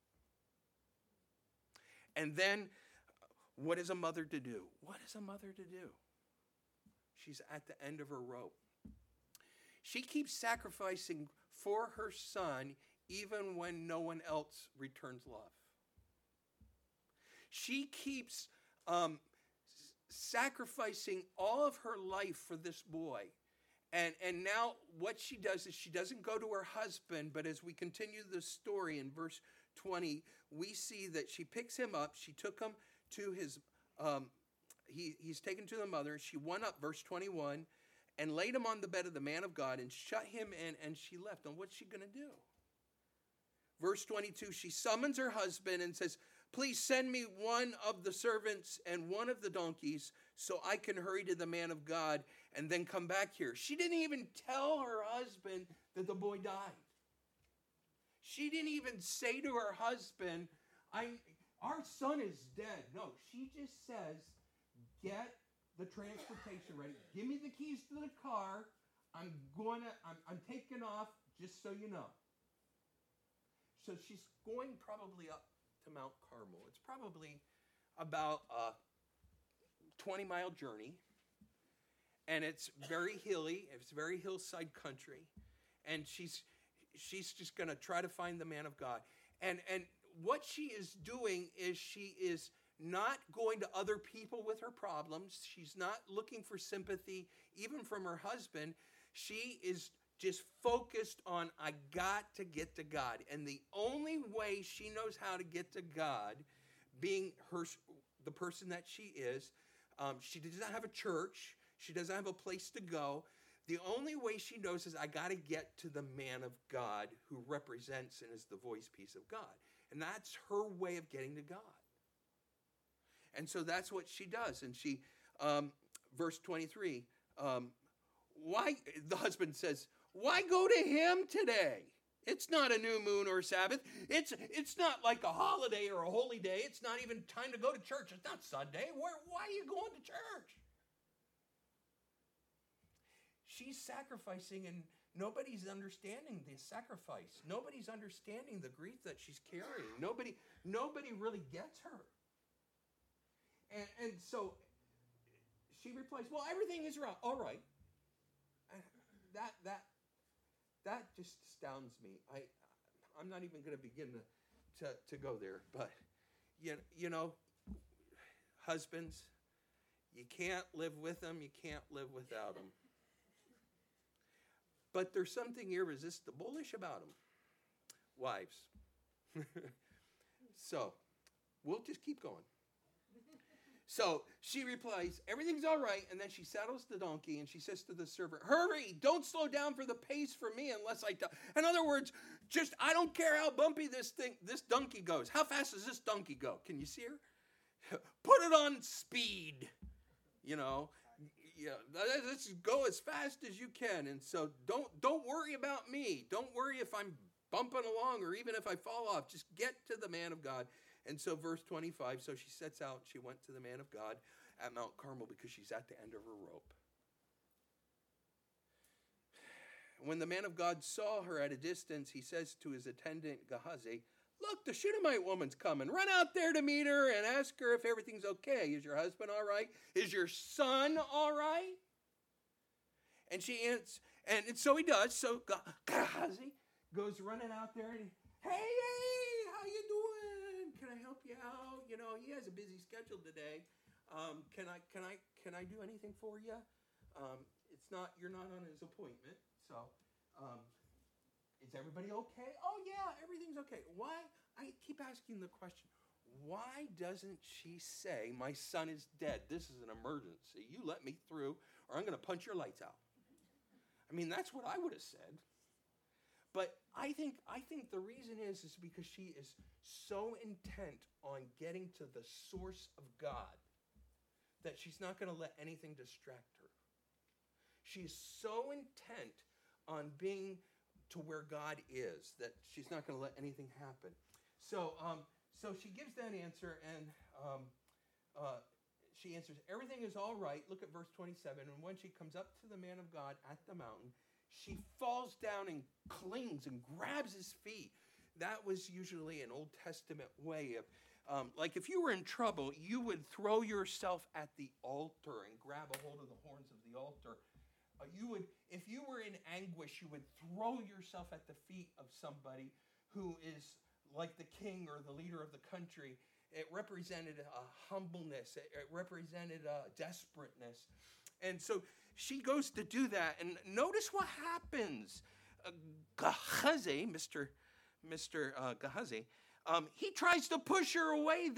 And then, what is a mother to do? What is a mother to do? She's at the end of her rope. She keeps sacrificing for her son even when no one else returns love. She keeps sacrificing all of her life for this boy. And now what she does is she doesn't go to her husband, but as we continue the story in verse 20, we see that she picks him up. She took him to his, he's taken to the mother. She went up, verse 21, and laid him on the bed of the man of God and shut him in, and she left. And what's she going to do? Verse 22, she summons her husband and says, please send me one of the servants and one of the donkeys so I can hurry to the man of God and then come back here. She didn't even tell her husband that the boy died. She didn't even say to her husband, our son is dead. No, she just says, get the transportation ready. Give me the keys to the car. I'm taking off, just so you know. So she's going probably up to Mount Carmel. It's probably about a 20-mile journey. And it's very hilly. It's very hillside country. And she's just going to try to find the man of God. And what she is doing is she is not going to other people with her problems. She's not looking for sympathy, even from her husband. She is just focused on, I got to get to God. And the only way she knows how to get to God, being the person that she is, she does not have a church. She doesn't have a place to go. The only way she knows is I got to get to the man of God who represents and is the voice piece of God. And that's her way of getting to God. And so that's what she does. And she, verse 23, why, the husband says, why go to him today? It's not a new moon or Sabbath. It's not like a holiday or a holy day. It's not even time to go to church. It's not Sunday. Why are you going to church? She's sacrificing, and nobody's understanding the sacrifice. Nobody's understanding the grief that she's carrying. Nobody really gets her. And so she replies, well, everything is right. All right. That just astounds me. I'm not even going to begin to go there. But, you know, husbands, you can't live with them. You can't live without them. But there's something irresistible-ish about them. Wives. So, we'll just keep going. So she replies, everything's all right. And then she saddles the donkey and she says to the servant, hurry, don't slow down for the pace for me unless I die. In other words, I don't care how bumpy this donkey goes. How fast does this donkey go? Can you see her? Put it on speed, you know. Yeah, let's go as fast as you can. And so don't worry about me. Don't worry if I'm bumping along or even if I fall off. Just get to the man of God. And so verse 25, so she sets out. She went to the man of God at Mount Carmel because she's at the end of her rope. When the man of God saw her at a distance, he says to his attendant Gehazi, Look, the Shunammite woman's coming. Run out there to meet her and ask her if everything's okay. Is your husband all right? Is your son all right? And she answers, and so he does. So Gehazi goes running out there and hey, how you doing? Can I help you out? You know, he has a busy schedule today. Can I do anything for you? You're not on his appointment. So, is everybody okay? Oh yeah, everything's okay. Why? I keep asking the question. Why doesn't she say, my son is dead? This is an emergency. You let me through or I'm going to punch your lights out. I mean, that's what I would have said. But I think the reason is because she is so intent on getting to the source of God that she's not going to let anything distract her. She's so intent on being to where God is that she's not going to let anything happen. So she gives that answer, and she answers, everything is all right. Look at verse 27. And when she comes up to the man of God at the mountain, she falls down and clings and grabs his feet. That was usually an Old Testament way of, like if you were in trouble, you would throw yourself at the altar and grab a hold of the horns of the altar. If you were in anguish, you would throw yourself at the feet of somebody who is like the king or the leader of the country. It represented a humbleness. It represented a desperateness. And so she goes to do that. And notice what happens. Gehazi, Mr. Gehazi, he tries to push her away.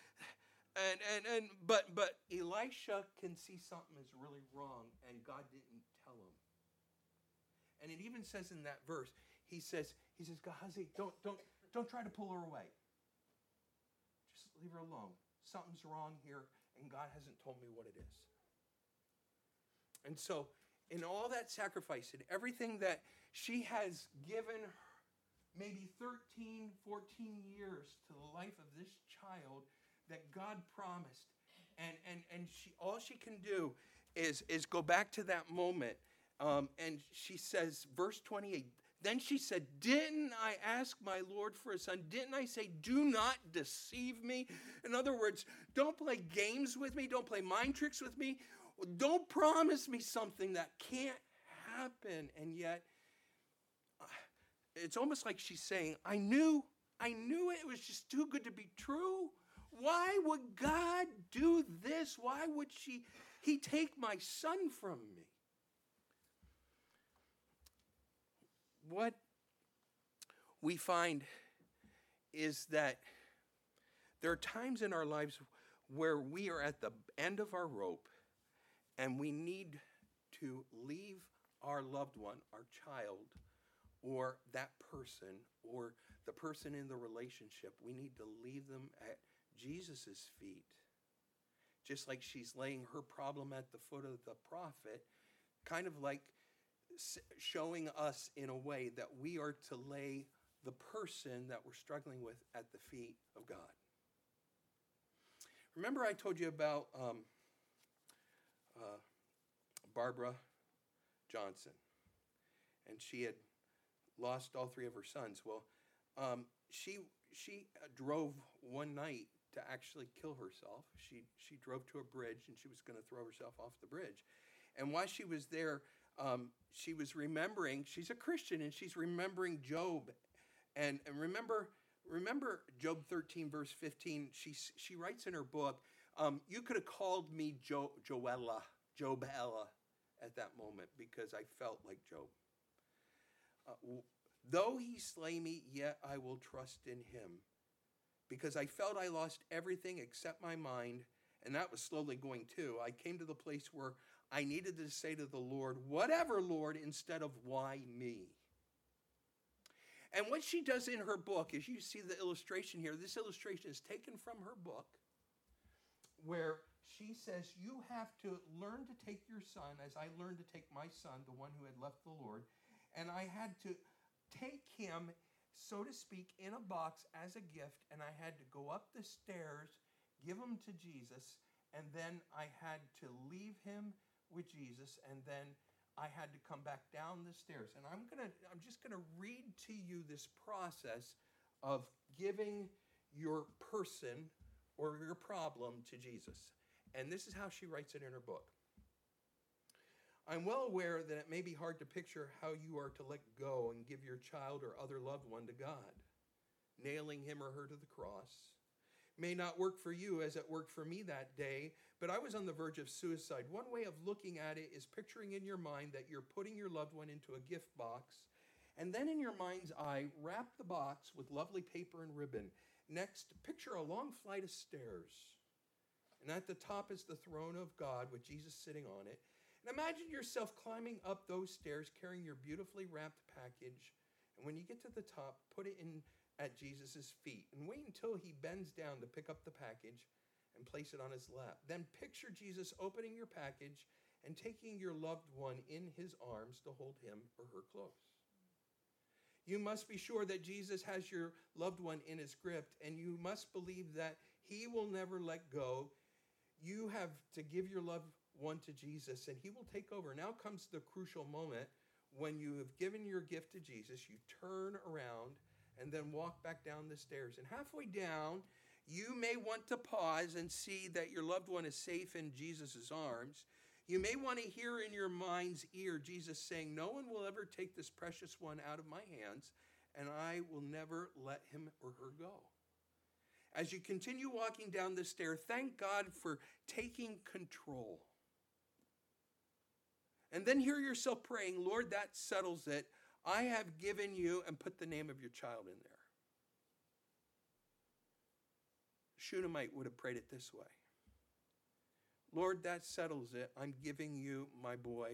But Elisha can see something is really wrong, and God didn't tell him. And it even says in that verse, he says, Gehazi, don't try to pull her away. Just leave her alone. Something's wrong here, and God hasn't told me what it is. And so, in all that sacrifice and everything that she has given maybe 13, 14 years to the life of this child that God promised, and all she can do is go back to that moment. And she says, verse 28, then she said, didn't I ask my Lord for a son? Didn't I say, do not deceive me? In other words, don't play games with me. Don't play mind tricks with me. Don't promise me something that can't happen. And yet, it's almost like she's saying, I knew it was just too good to be true. Why would God do this? Why would he take my son from me? What we find is that there are times in our lives where we are at the end of our rope and we need to leave our loved one, our child, or that person, or the person in the relationship. We need to leave them at Jesus' feet. Just like she's laying her problem at the foot of the prophet, kind of like showing us in a way that we are to lay the person that we're struggling with at the feet of God. Remember I told you about Barbara Johnson, and she had lost all three of her sons. Well, she drove one night to actually kill herself. She drove to a bridge, and she was going to throw herself off the bridge. And while she was there, she was remembering, she's a Christian, and she's remembering Job. And remember Job 13, verse 15, she writes in her book, you could have called me Joella at that moment, because I felt like Job. Though he slay me, yet I will trust in him, because I felt I lost everything except my mind, and that was slowly going too. I came to the place where I needed to say to the Lord, whatever, Lord, instead of why me? And what she does in her book is, you see the illustration here. This illustration is taken from her book, where she says, you have to learn to take your son, as I learned to take my son, the one who had left the Lord, and I had to take him, so to speak, in a box as a gift, and I had to go up the stairs, give him to Jesus, and then I had to leave him with Jesus, and then I had to come back down the stairs. And I'm just gonna read to you this process of giving your person or your problem to Jesus. And this is how she writes it in her book. I'm well aware that it may be hard to picture how you are to let go and give your child or other loved one to God. Nailing him or her to the cross may not work for you as it worked for me that day, but I was on the verge of suicide. One way of looking at it is picturing in your mind that you're putting your loved one into a gift box, and then in your mind's eye, wrap the box with lovely paper and ribbon. Next, picture a long flight of stairs, and at the top is the throne of God with Jesus sitting on it. And imagine yourself climbing up those stairs carrying your beautifully wrapped package, and when you get to the top, put it in at Jesus' feet and wait until he bends down to pick up the package and place it on his lap. Then picture Jesus opening your package and taking your loved one in his arms to hold him or her close. You must be sure that Jesus has your loved one in his grip, and you must believe that he will never let go. You have to give your loved one to Jesus, and he will take over. Now comes the crucial moment when you have given your gift to Jesus. You turn around and then walk back down the stairs. And halfway down, you may want to pause and see that your loved one is safe in Jesus' arms. You may want to hear in your mind's ear Jesus saying, no one will ever take this precious one out of my hands, and I will never let him or her go. As you continue walking down the stair, thank God for taking control. And then hear yourself praying, Lord, that settles it. I have given you, and put the name of your child in there. Shunammite would have prayed it this way. Lord, that settles it. I'm giving you my boy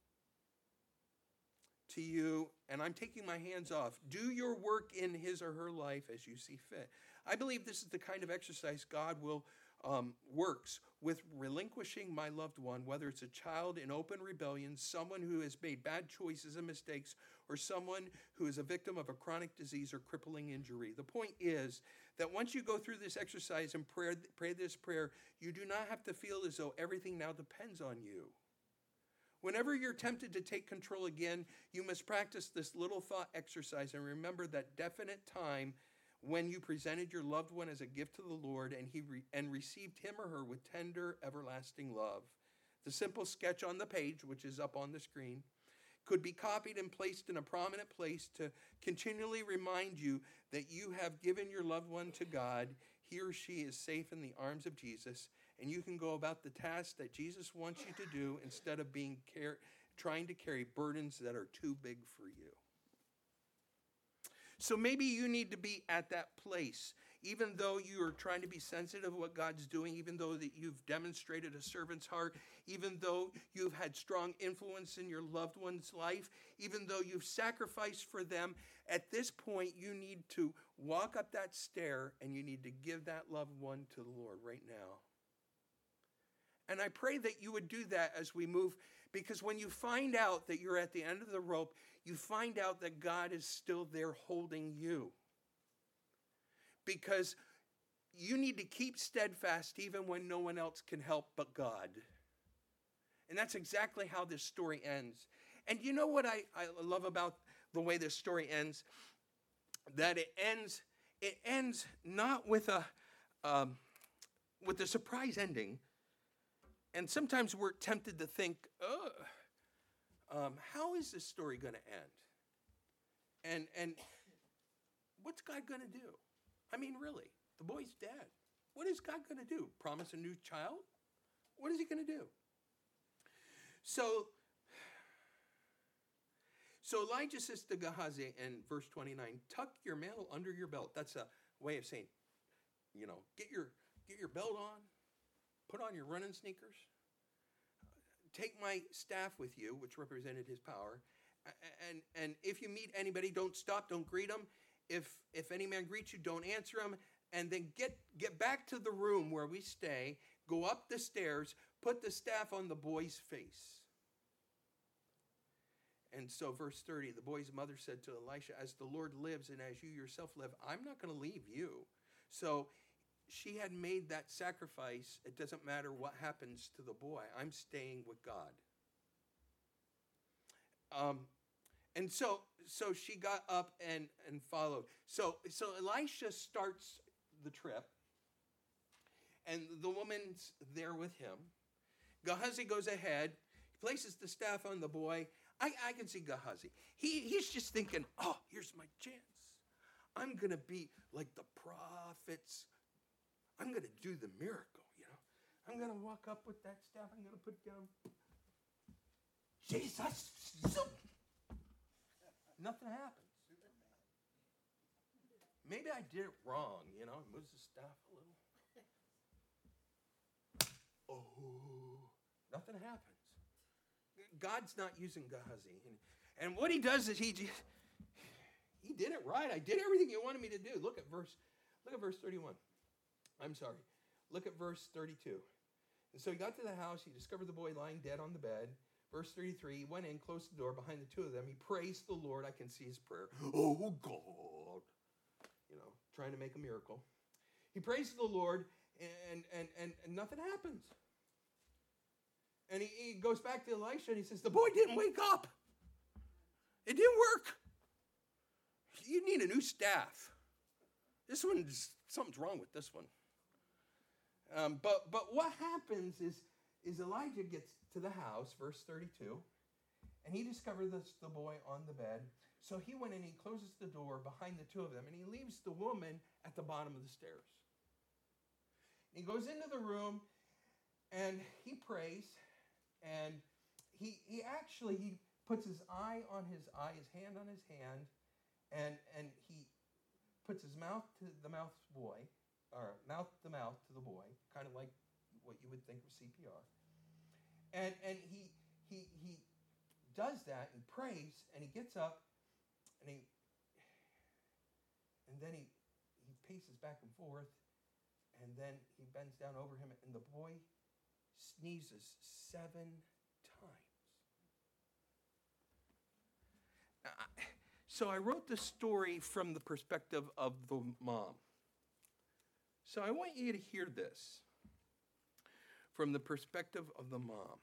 to you, and I'm taking my hands off. Do your work in his or her life as you see fit. I believe this is the kind of exercise God will works with relinquishing my loved one, whether it's a child in open rebellion, someone who has made bad choices and mistakes, or someone who is a victim of a chronic disease or crippling injury. The point is that once you go through this exercise and pray this prayer, you do not have to feel as though everything now depends on you. Whenever you're tempted to take control again, you must practice this little thought exercise and remember that definite time when you presented your loved one as a gift to the Lord and received him or her with tender, everlasting love. The simple sketch on the page, which is up on the screen, could be copied and placed in a prominent place to continually remind you that you have given your loved one to God. He or she is safe in the arms of Jesus, and you can go about the task that Jesus wants you to do instead of trying to carry burdens that are too big for you. So maybe you need to be at that place, even though you are trying to be sensitive to what God's doing, even though that you've demonstrated a servant's heart, even though you've had strong influence in your loved one's life, even though you've sacrificed for them. At this point, you need to walk up that stair and you need to give that loved one to the Lord right now. And I pray that you would do that as we move, because when you find out that you're at the end of the rope, you find out that God is still there holding you. Because you need to keep steadfast even when no one else can help but God. And that's exactly how this story ends. And you know what I love about the way this story ends? That it ends not with a surprise ending. And sometimes we're tempted to think, how is this story going to end? And what's God going to do? I mean, really, the boy's dead. What is God going to do? Promise a new child? What is he going to do? So Elijah says to Gehazi in verse 29, tuck your mantle under your belt. That's a way of saying, get your belt on, put on your running sneakers, take my staff with you, which represented his power, and if you meet anybody, don't stop, don't greet them. If any man greets you, don't answer him, and then get back to the room where we stay, go up the stairs, put the staff on the boy's face. And so verse 30, the boy's mother said to Elisha, as the Lord lives and as you yourself live, I'm not going to leave you. So she had made that sacrifice. It doesn't matter what happens to the boy. I'm staying with God. And so she got up and followed. So Elisha starts the trip, and the woman's there with him. Gehazi goes ahead, he places the staff on the boy. I can see Gehazi. He's just thinking, oh, here's my chance. I'm going to be like the prophets. I'm going to do the miracle, you know. I'm going to walk up with that staff. I'm going to put down, Jesus. Nothing happens. Maybe I did it wrong, you know. Moves the staff a little. Oh, nothing happens. God's not using Gehazi. And what he does is he did it right. I did everything you wanted me to do. Look at verse 31. I'm sorry. Look at verse 32. And so he got to the house. He discovered the boy lying dead on the bed. Verse 33, he went in, closed the door behind the two of them. He praised the Lord. I can see his prayer. Oh, God. You know, trying to make a miracle. He praised the Lord, and nothing happens. And he goes back to Elisha, and he says, the boy didn't wake up. It didn't work. You need a new staff. This one, something's wrong with this one. But what happens is Elijah gets to the house, verse 32, and he discovered the boy on the bed. So he went in, he closes the door behind the two of them, and he leaves the woman at the bottom of the stairs. He goes into the room, and he prays, and he puts his eye on his eye, his hand on his hand, and he puts his mouth to the mouth boy, or mouth to mouth to the boy, kind of like what you would think of CPR. And he does that and prays, and he gets up, and then he paces back and forth, and then he bends down over him, and the boy sneezes 7 times. So I wrote the story from the perspective of the mom. So I want you to hear this from the perspective of the mom.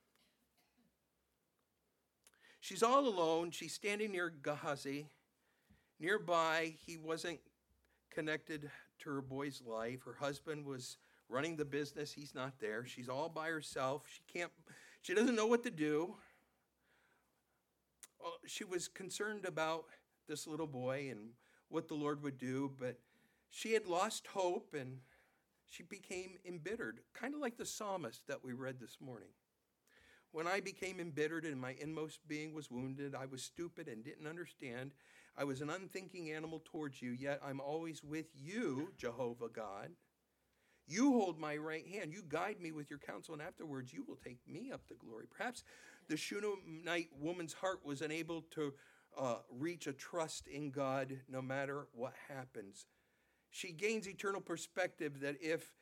She's all alone. She's standing near Gehazi. Nearby, he wasn't connected to her boy's life. Her husband was running the business. He's not there. She's all by herself. She doesn't know what to do. Well, she was concerned about this little boy and what the Lord would do, but she had lost hope and she became embittered, kind of like the psalmist that we read this morning. When I became embittered and my inmost being was wounded, I was stupid and didn't understand. I was an unthinking animal towards you, yet I'm always with you, Jehovah God. You hold my right hand. You guide me with your counsel, and afterwards you will take me up to glory. Perhaps the Shunammite woman's heart was unable to reach a trust in God no matter what happens. She gains eternal perspective that if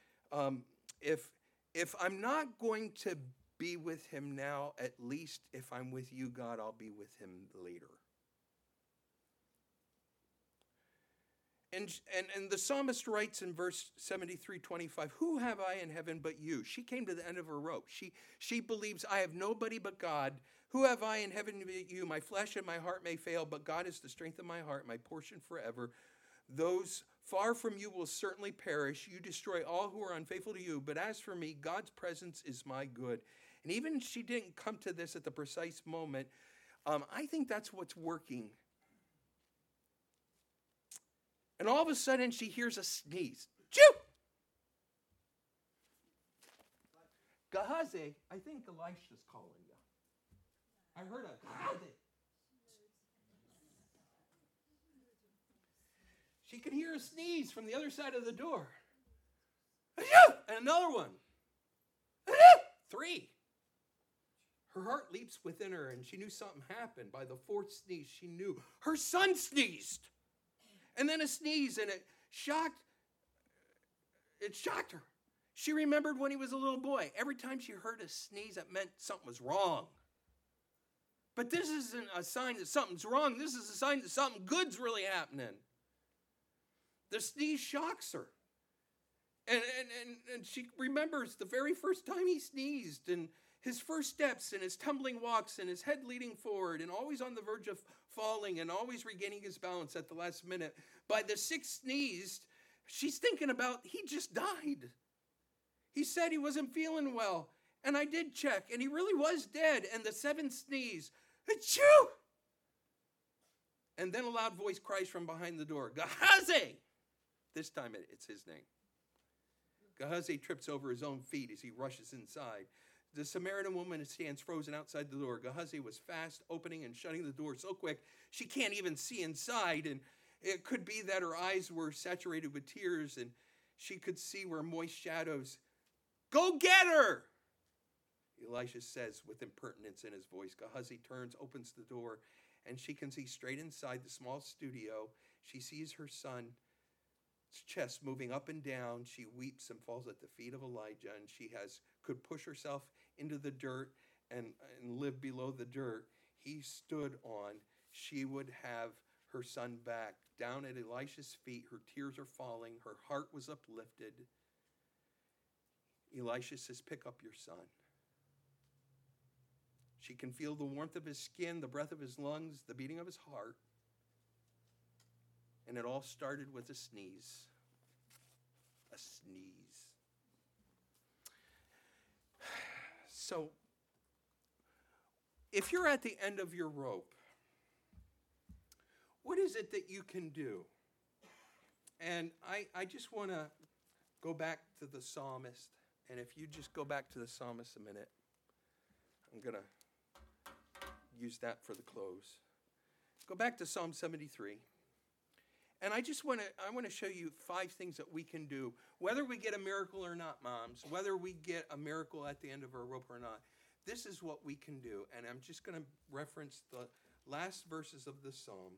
I'm not going to be with him now, at least if I'm with you, God, I'll be with him later. And the psalmist writes in verse 73:25, who have I in heaven but you? She came to the end of her rope. She believes, I have nobody but God. Who have I in heaven but you? My flesh and my heart may fail, but God is the strength of my heart, my portion forever. Those far from you will certainly perish. You destroy all who are unfaithful to you. But as for me, God's presence is my good. And even if she didn't come to this at the precise moment, I think that's what's working. And all of a sudden, she hears a sneeze. Choo! Gehazi, I think Elisha's calling you. I heard a Gehazi. She could hear a sneeze from the other side of the door. And another one. 3. Her heart leaps within her, and she knew something happened. By the 4th sneeze, she knew her son sneezed. And then a sneeze, and it shocked her. She remembered when he was a little boy. Every time she heard a sneeze, it meant something was wrong. But this isn't a sign that something's wrong. This is a sign that something good's really happening. The sneeze shocks her. And she remembers the very first time he sneezed. And his first steps and his tumbling walks and his head leading forward and always on the verge of falling and always regaining his balance at the last minute. By the sixth sneeze, she's thinking about, he just died. He said he wasn't feeling well. And I did check, and he really was dead. And the seventh sneeze, achoo! And then a loud voice cries from behind the door, Gehazi! This time it's his name. Gehazi trips over his own feet as he rushes inside. The Samaritan woman stands frozen outside the door. Gehazi was fast opening and shutting the door so quick she can't even see inside. And it could be that her eyes were saturated with tears and she could see where moist shadows. Go get her! Elisha says with impertinence in his voice. Gehazi turns, opens the door, and she can see straight inside the small studio. She sees her son's chest moving up and down. She weeps and falls at the feet of Elijah, and she could push herself into the dirt and live below the dirt he stood on. She would have her son back. Down at Elisha's feet, her tears are falling. Her heart was uplifted. Elisha says, pick up your son. She can feel the warmth of his skin, the breath of his lungs, the beating of his heart. And it all started with a sneeze. A sneeze. So, if you're at the end of your rope, what is it that you can do? And I just want to go back to the psalmist. And if you just go back to the psalmist a minute, I'm going to use that for the close. Go back to Psalm 73. And I want to show you 5 things that we can do, whether we get a miracle or not, moms, whether we get a miracle at the end of our rope or not. This is what we can do. And I'm just going to reference the last verses of the psalm.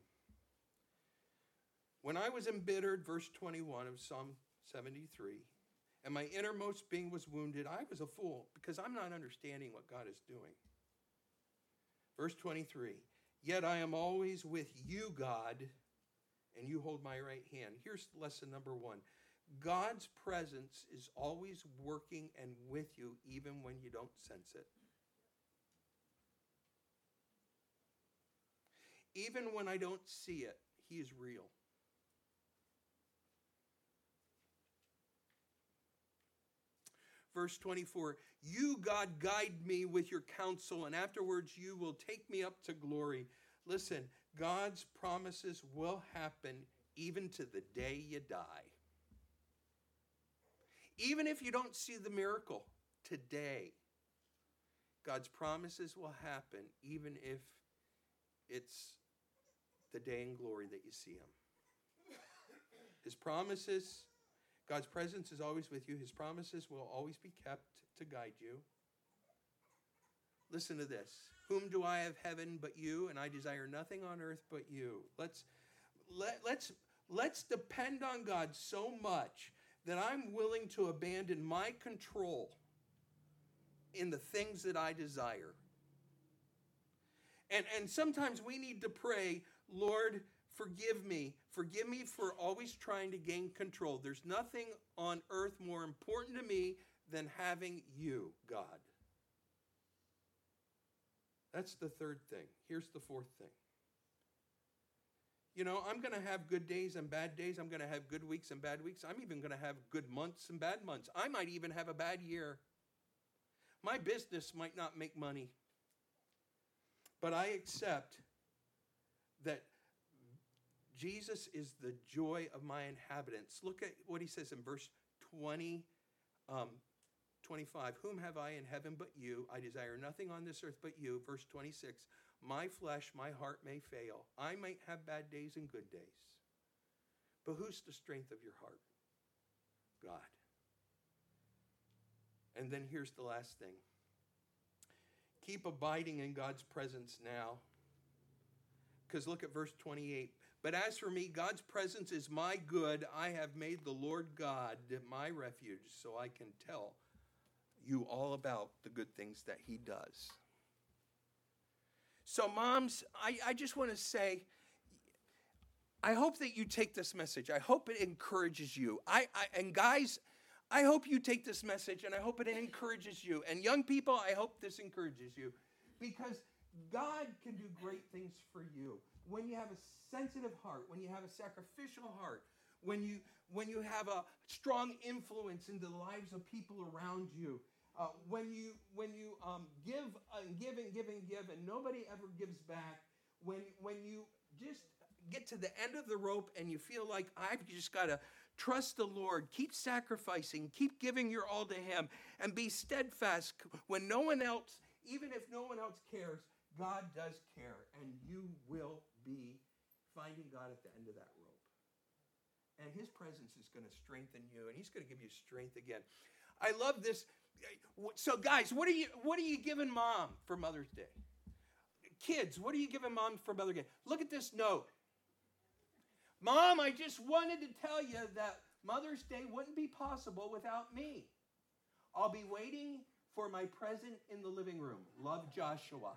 When I was embittered, verse 21 of Psalm 73, and my innermost being was wounded, I was a fool because I'm not understanding what God is doing. Verse 23, yet I am always with you, God, and you hold my right hand. Here's lesson number 1. God's presence is always working and with you even when you don't sense it. Even when I don't see it, he is real. Verse 24, you, God, guide me with your counsel, and afterwards you will take me up to glory. Listen, God's promises will happen even to the day you die. Even if you don't see the miracle today, God's promises will happen even if it's the day in glory that you see him. His promises, God's presence is always with you. His promises will always be kept to guide you. Listen to this. Whom do I have heaven but you? And I desire nothing on earth but you. Let's depend on God so much that I'm willing to abandon my control in the things that I desire. And sometimes we need to pray, Lord, forgive me. Forgive me for always trying to gain control. There's nothing on earth more important to me than having you, God. That's the third thing. Here's the fourth thing. You know, I'm going to have good days and bad days. I'm going to have good weeks and bad weeks. I'm even going to have good months and bad months. I might even have a bad year. My business might not make money. But I accept that Jesus is the joy of my inhabitants. Look at what he says in verse 25. Whom have I in heaven but you? I desire nothing on this earth but you. Verse 26. My flesh, my heart may fail. I might have bad days and good days. But who's the strength of your heart? God. And then here's the last thing. Keep abiding in God's presence now. Because look at verse 28. But as for me, God's presence is my good. I have made the Lord God my refuge, so I can tell you all about the good things that he does. So moms, I just want to say, I hope that you take this message. I hope it encourages you. And guys, I hope you take this message, and I hope it encourages you. And young people, I hope this encourages you, because God can do great things for you. When you have a sensitive heart, when you have a sacrificial heart, when you have a strong influence in the lives of people around you, when you give and give and give and give, and nobody ever gives back, when you just get to the end of the rope and you feel like I've just got to trust the Lord, keep sacrificing, keep giving your all to Him, and be steadfast when no one else, even if no one else cares, God does care, and you will be finding God at the end of that rope. And His presence is going to strengthen you, and He's going to give you strength again. I love this. So guys, what are you giving mom for Mother's Day? Kids, what are you giving mom for Mother's Day? Look at this note. Mom, I just wanted to tell you that Mother's Day wouldn't be possible without me. I'll be waiting for my present in the living room. Love, Joshua.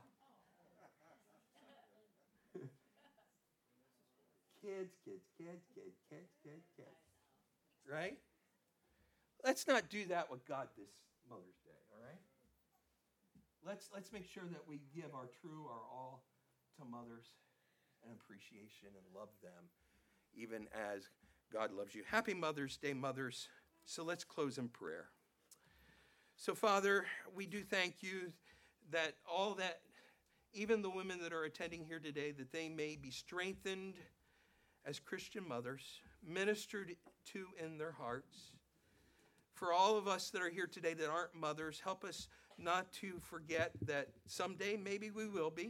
Kids. Right? Let's not do that with God this Mother's Day, all right? Let's make sure that we give our all to mothers and appreciation and love them, even as God loves you. Happy Mother's Day, mothers. So let's close in prayer. So, Father, we do thank you that even the women that are attending here today, that they may be strengthened as Christian mothers, ministered to in their hearts. For all of us that are here today that aren't mothers, help us not to forget that someday maybe we will be.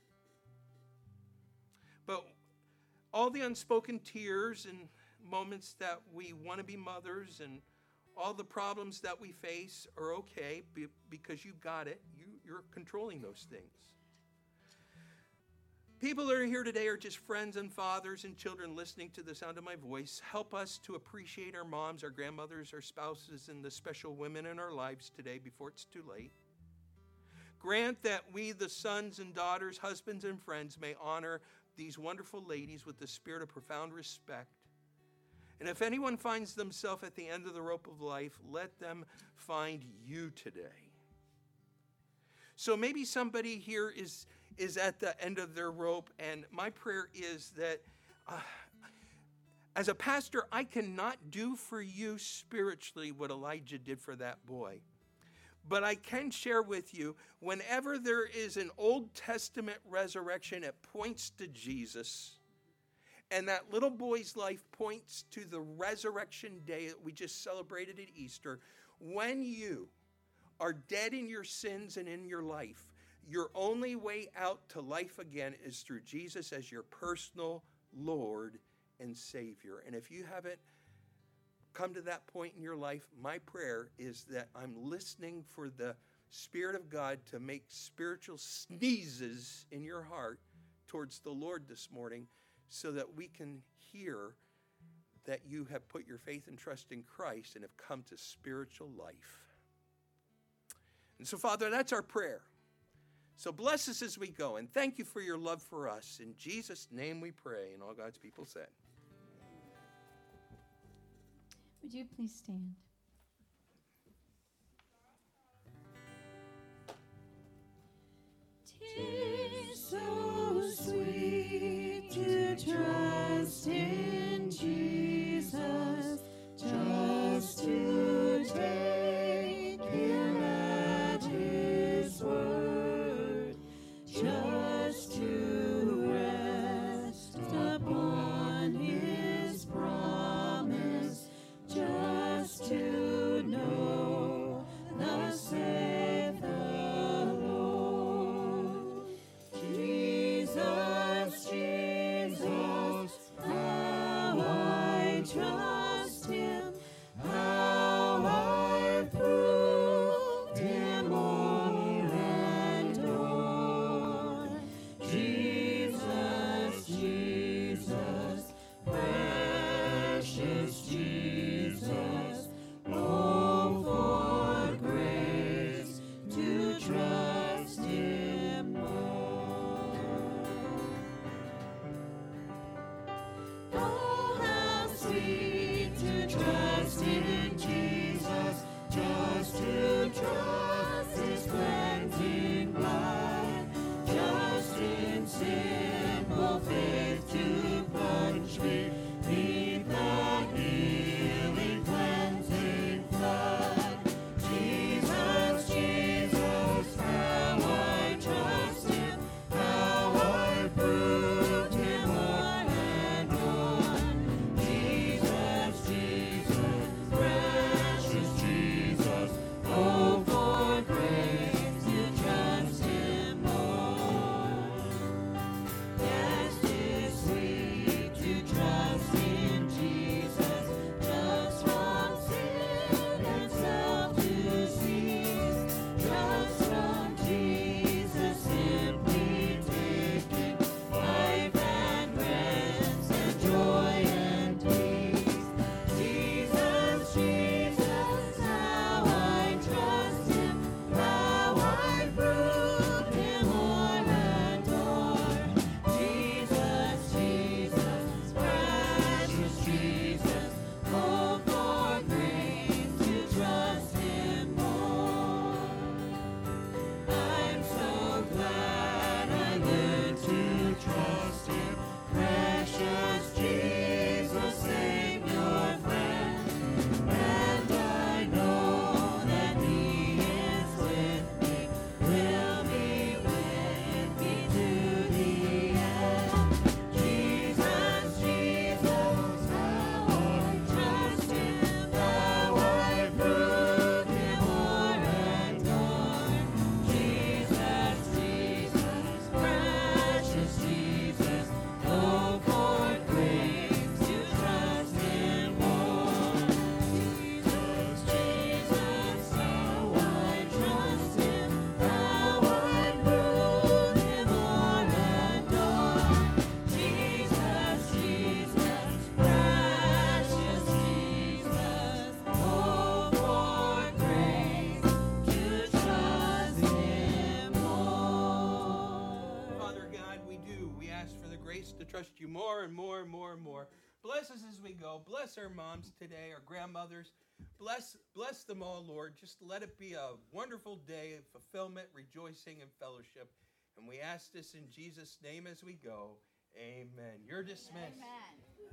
But all the unspoken tears and moments that we want to be mothers and all the problems that we face are okay because you got it. You're controlling those things. People that are here today are just friends and fathers and children listening to the sound of my voice. Help us to appreciate our moms, our grandmothers, our spouses, and the special women in our lives today before it's too late. Grant that we, the sons and daughters, husbands and friends, may honor these wonderful ladies with the spirit of profound respect. And if anyone finds themselves at the end of the rope of life, let them find you today. So maybe somebody here is at the end of their rope, and my prayer is that as a pastor, I cannot do for you spiritually what Elijah did for that boy. But I can share with you, whenever there is an Old Testament resurrection, it points to Jesus. And that little boy's life points to the resurrection day that we just celebrated at Easter. When you are dead in your sins and in your life, your only way out to life again is through Jesus as your personal Lord and Savior. And if you haven't come to that point in your life, my prayer is that I'm listening for the Spirit of God to make spiritual sneezes in your heart towards the Lord this morning so that we can hear that you have put your faith and trust in Christ and have come to spiritual life. And so, Father, that's our prayer. So bless us as we go, and thank you for your love for us. In Jesus' name we pray, and all God's people said. Would you please stand? Tis so sweet to trust in Jesus, just to take Him at His word, just to rest upon His promise, just to grace to trust you more and more and more and more. Bless us as we go. Bless our moms today, our grandmothers. Bless them all, Lord. Just let it be a wonderful day of fulfillment, rejoicing, and fellowship. And we ask this in Jesus' name as we go. Amen. You're dismissed. Amen.